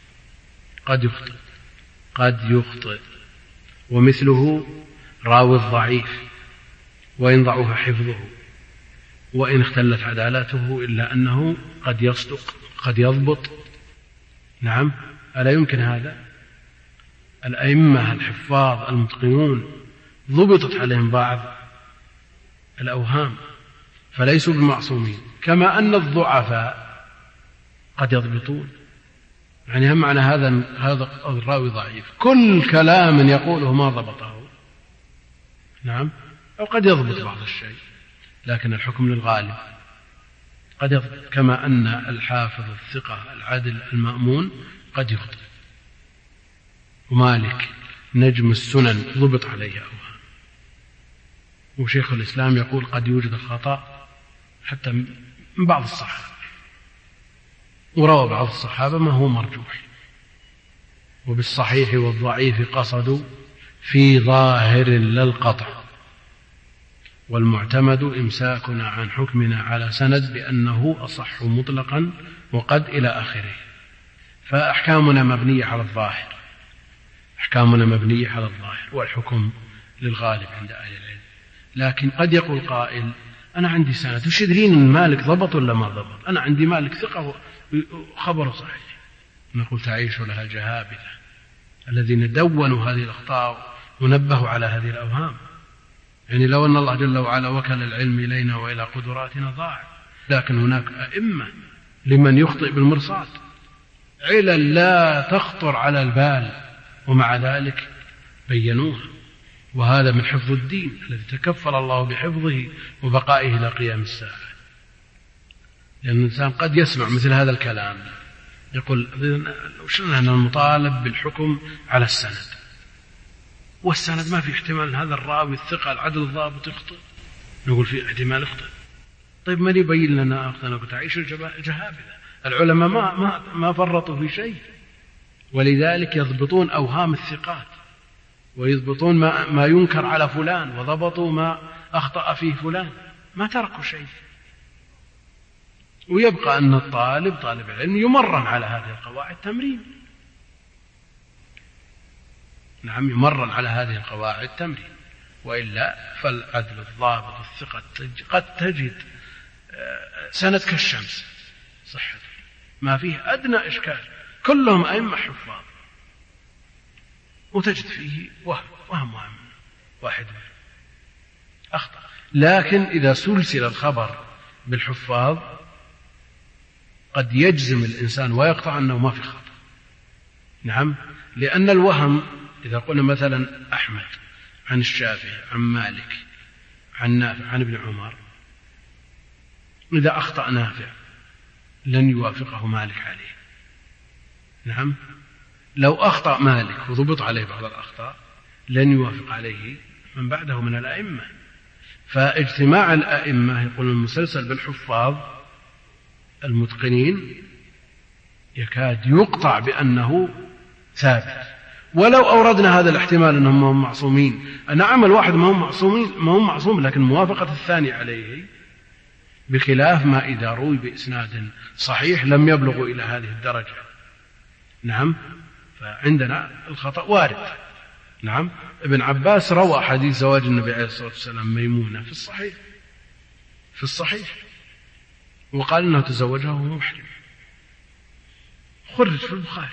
قد يخطئ. ومثله راوي الضعيف وإن ضعف حفظه وإن اختلت عدالته إلا أنه قد يصدق قد يضبط. نعم ألا يمكن هذا؟ الأئمة الحفاظ المتقنون ضبطت عليهم بعض الأوهام فليسوا بمعصومين، كما أن الضعفاء قد يضبطون. يعني هم معنى هذا الراوي ضعيف كل كلام يقوله ما ضبطه، نعم، أو قد يضبط بعض الشيء لكن الحكم للغالب قد يضبط، كما أن الحافظ الثقة العدل المأمون قد يخطئ. ومالك نجم السنن ضبط عليه أوهام. وشيخ الإسلام يقول قد يوجد الخطأ حتى من بعض الصحابة، وروى بعض الصحابة ما هو مرجوح. وبالصحيح والضعيف قصدوا في ظاهر للقطع، والمعتمد إمساكنا عن حكمنا على سند بأنه أصح مطلقا وقد إلى آخره. فأحكامنا مبنية على الظاهر، أحكامنا مبنية على الظاهر والحكم للغالب عند أهل العلم. لكن قد يقول قائل أنا عندي سند وش يدرين أن مالك ضبط ولا ما ضبط؟ أنا عندي مالك ثقة وخبره صحيح. نقول تعيش لها الجهابذة الذين دونوا هذه الأخطاء ونبهوا على هذه الأوهام. يعني لو أن الله جل وعلا وكل العلم إلينا وإلى قدراتنا ضاع. لكن هناك أئمة لمن يخطئ بالمرصاد علل لا تخطر على البال ومع ذلك بينوها، وهذا من حفظ الدين الذي تكفل الله بحفظه وبقائه إلى قيام الساعة. لأن الإنسان قد يسمع مثل هذا الكلام يقول شنو أنا المطالب بالحكم على السند، والسند ما في احتمال أن هذا الراوي الثقة العدل الضابط يخطئ. نقول في احتمال يخطئ. طيب من يبين لنا أخذنا تعيش الجهابذة؟ العلماء ما فرطوا في شيء، ولذلك يضبطون أوهام الثقات ويضبطون ما ينكر على فلان، وضبطوا ما أخطأ فيه فلان، ما تركوا شيء. ويبقى أن طالب العلم يمرن على هذه القواعد تمرين. نعم يمرن على هذه القواعد تمرين، وإلا فالعدل الضابط الثقة قد تجد سند كالشمس صحة ما فيه أدنى إشكال، كلهم أئمة حفاظ، وتجد فيه وهم واحد أخطأ. لكن إذا سلسل الخبر بالحفاظ قد يجزم الإنسان ويقطع أنه ما في خطأ. نعم، لأن الوهم إذا قلنا مثلا أحمد عن الشافعي عن مالك عن نافع عن ابن عمر، إذا أخطأ نافع لن يوافقه مالك عليه. نعم، لو أخطأ مالك وضبط عليه بعض الأخطاء لن يوافق عليه من بعده من الأئمة. فاجتماع الأئمة يقول المسلسل بالحفاظ المتقنين يكاد يقطع بأنه ثابت. ولو أوردنا هذا الاحتمال أنهم هم معصومين، نعم الواحد ما هم معصوم، لكن موافقة الثاني عليه، بخلاف ما إذا روي بإسناد صحيح لم يبلغوا إلى هذه الدرجة. نعم، فعندنا الخطأ وارد. نعم، ابن عباس روى حديث زواج النبي عليه الصلاة والسلام ميمونة في الصحيح وقال إنه تزوجها وهو محرم، خرج في البخاري.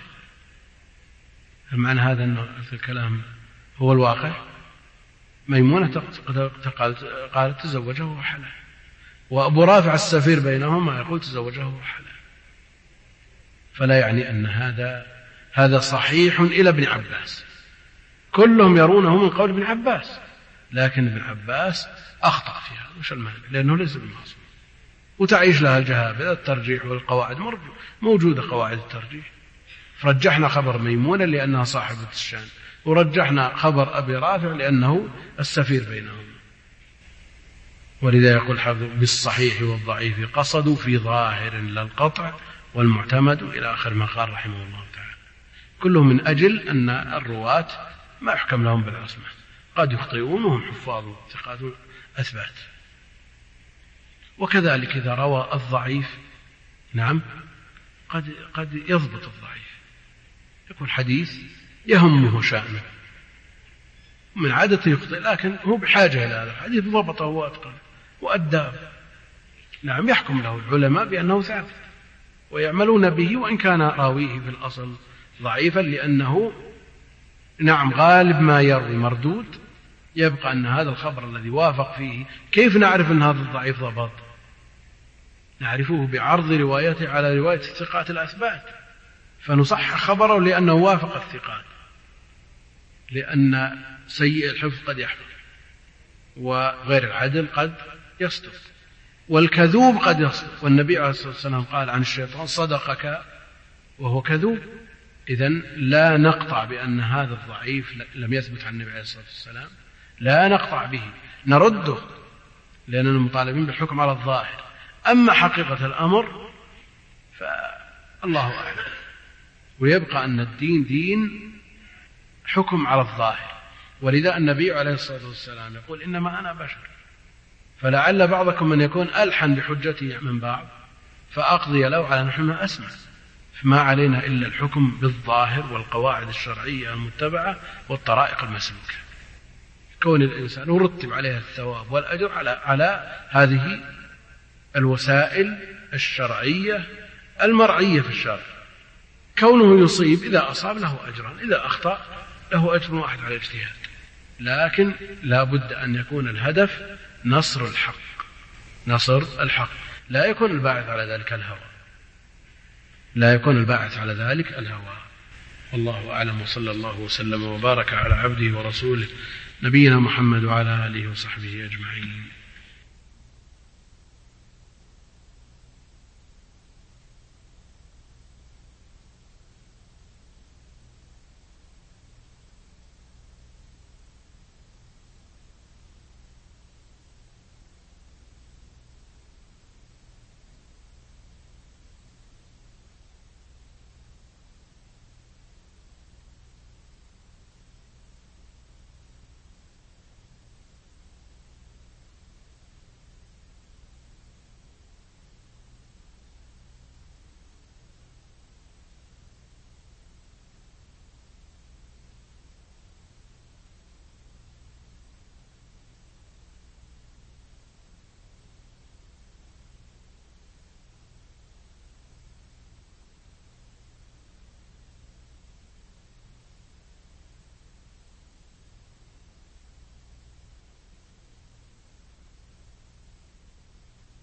معنى هذا أن الكلام هو الواقع. ميمونة قالت تزوجه وحلال، وأبو رافع السفير بينهما يقول تزوجه وحلال. فلا يعني أن هذا صحيح إلى ابن عباس، كلهم يرونه من قول ابن عباس، لكن ابن عباس أخطأ في هذا. وش المانع؟ لأنه ليس بالمعصوم، وتعيش لها الجهابذة الترجيح والقواعد موجودة قواعد الترجيح. فرجحنا خبر ميمونة لأنها صاحبة الشان، ورجحنا خبر أبي رافع لأنه السفير بينهم. ولذا يقول حافظ بالصحيح والضعيف قصدوا في ظاهر للقطع والمعتمد إلى آخر ما قال رحمه الله تعالى. كلهم من أجل أن الرواة ما يحكم لهم بالعصمة، قد يخطئون وهم حفاظ ثقات أثبات. وكذلك إذا روى الضعيف نعم قد يضبط الضعيف، يكون حديث يهمه شأنه من عادته يخطئ، لكن هو بحاجة إلى هذا الحديث ضبطه وأتقنه وأداه. نعم يحكم له العلماء بأنه ثابت ويعملون به، وإن كان راويه في الأصل ضعيفا، لأنه نعم غالب ما يروي مردود. يبقى أن هذا الخبر الذي وافق فيه كيف نعرف أن هذا الضعيف ضبط؟ نعرفه بعرض روايته على رواية الثقات الأثبات، فنصحح خبره لأنه وافق الثقات، لأن سيء الحفظ قد يحفظ، وغير العدل قد يصدق، والكذوب قد يصدق. والنبي عليه الصلاة والسلام قال عن الشيطان صدقك وهو كذوب. إذن لا نقطع بأن هذا الضعيف لم يثبت عن النبي عليه الصلاة والسلام، لا نقطع به، نرده لأننا مطالبين بالحكم على الظاهر. أما حقيقة الأمر فالله أعلم. ويبقى أن الدين دين حكم على الظاهر، ولذا النبي عليه الصلاة والسلام يقول إنما أنا بشر، فلعل بعضكم من يكون ألحن بحجته من بعض فأقضي له على نحو ما أسمع. فما علينا إلا الحكم بالظاهر والقواعد الشرعية المتبعة والطرائق المسلوكة، كون الإنسان ورتب عليها الثواب والأجر على هذه الوسائل الشرعية المرعية في الشرع. كونه يصيب إذا أصاب له أجران، إذا أخطأ له أجر واحد على الاجتهاد، لكن لا بد أن يكون الهدف نصر الحق، لا يكون الباعث على ذلك الهوى. والله أعلم، وصلى الله وسلم وبارك على عبده ورسوله نبينا محمد وعلى آله وصحبه أجمعين.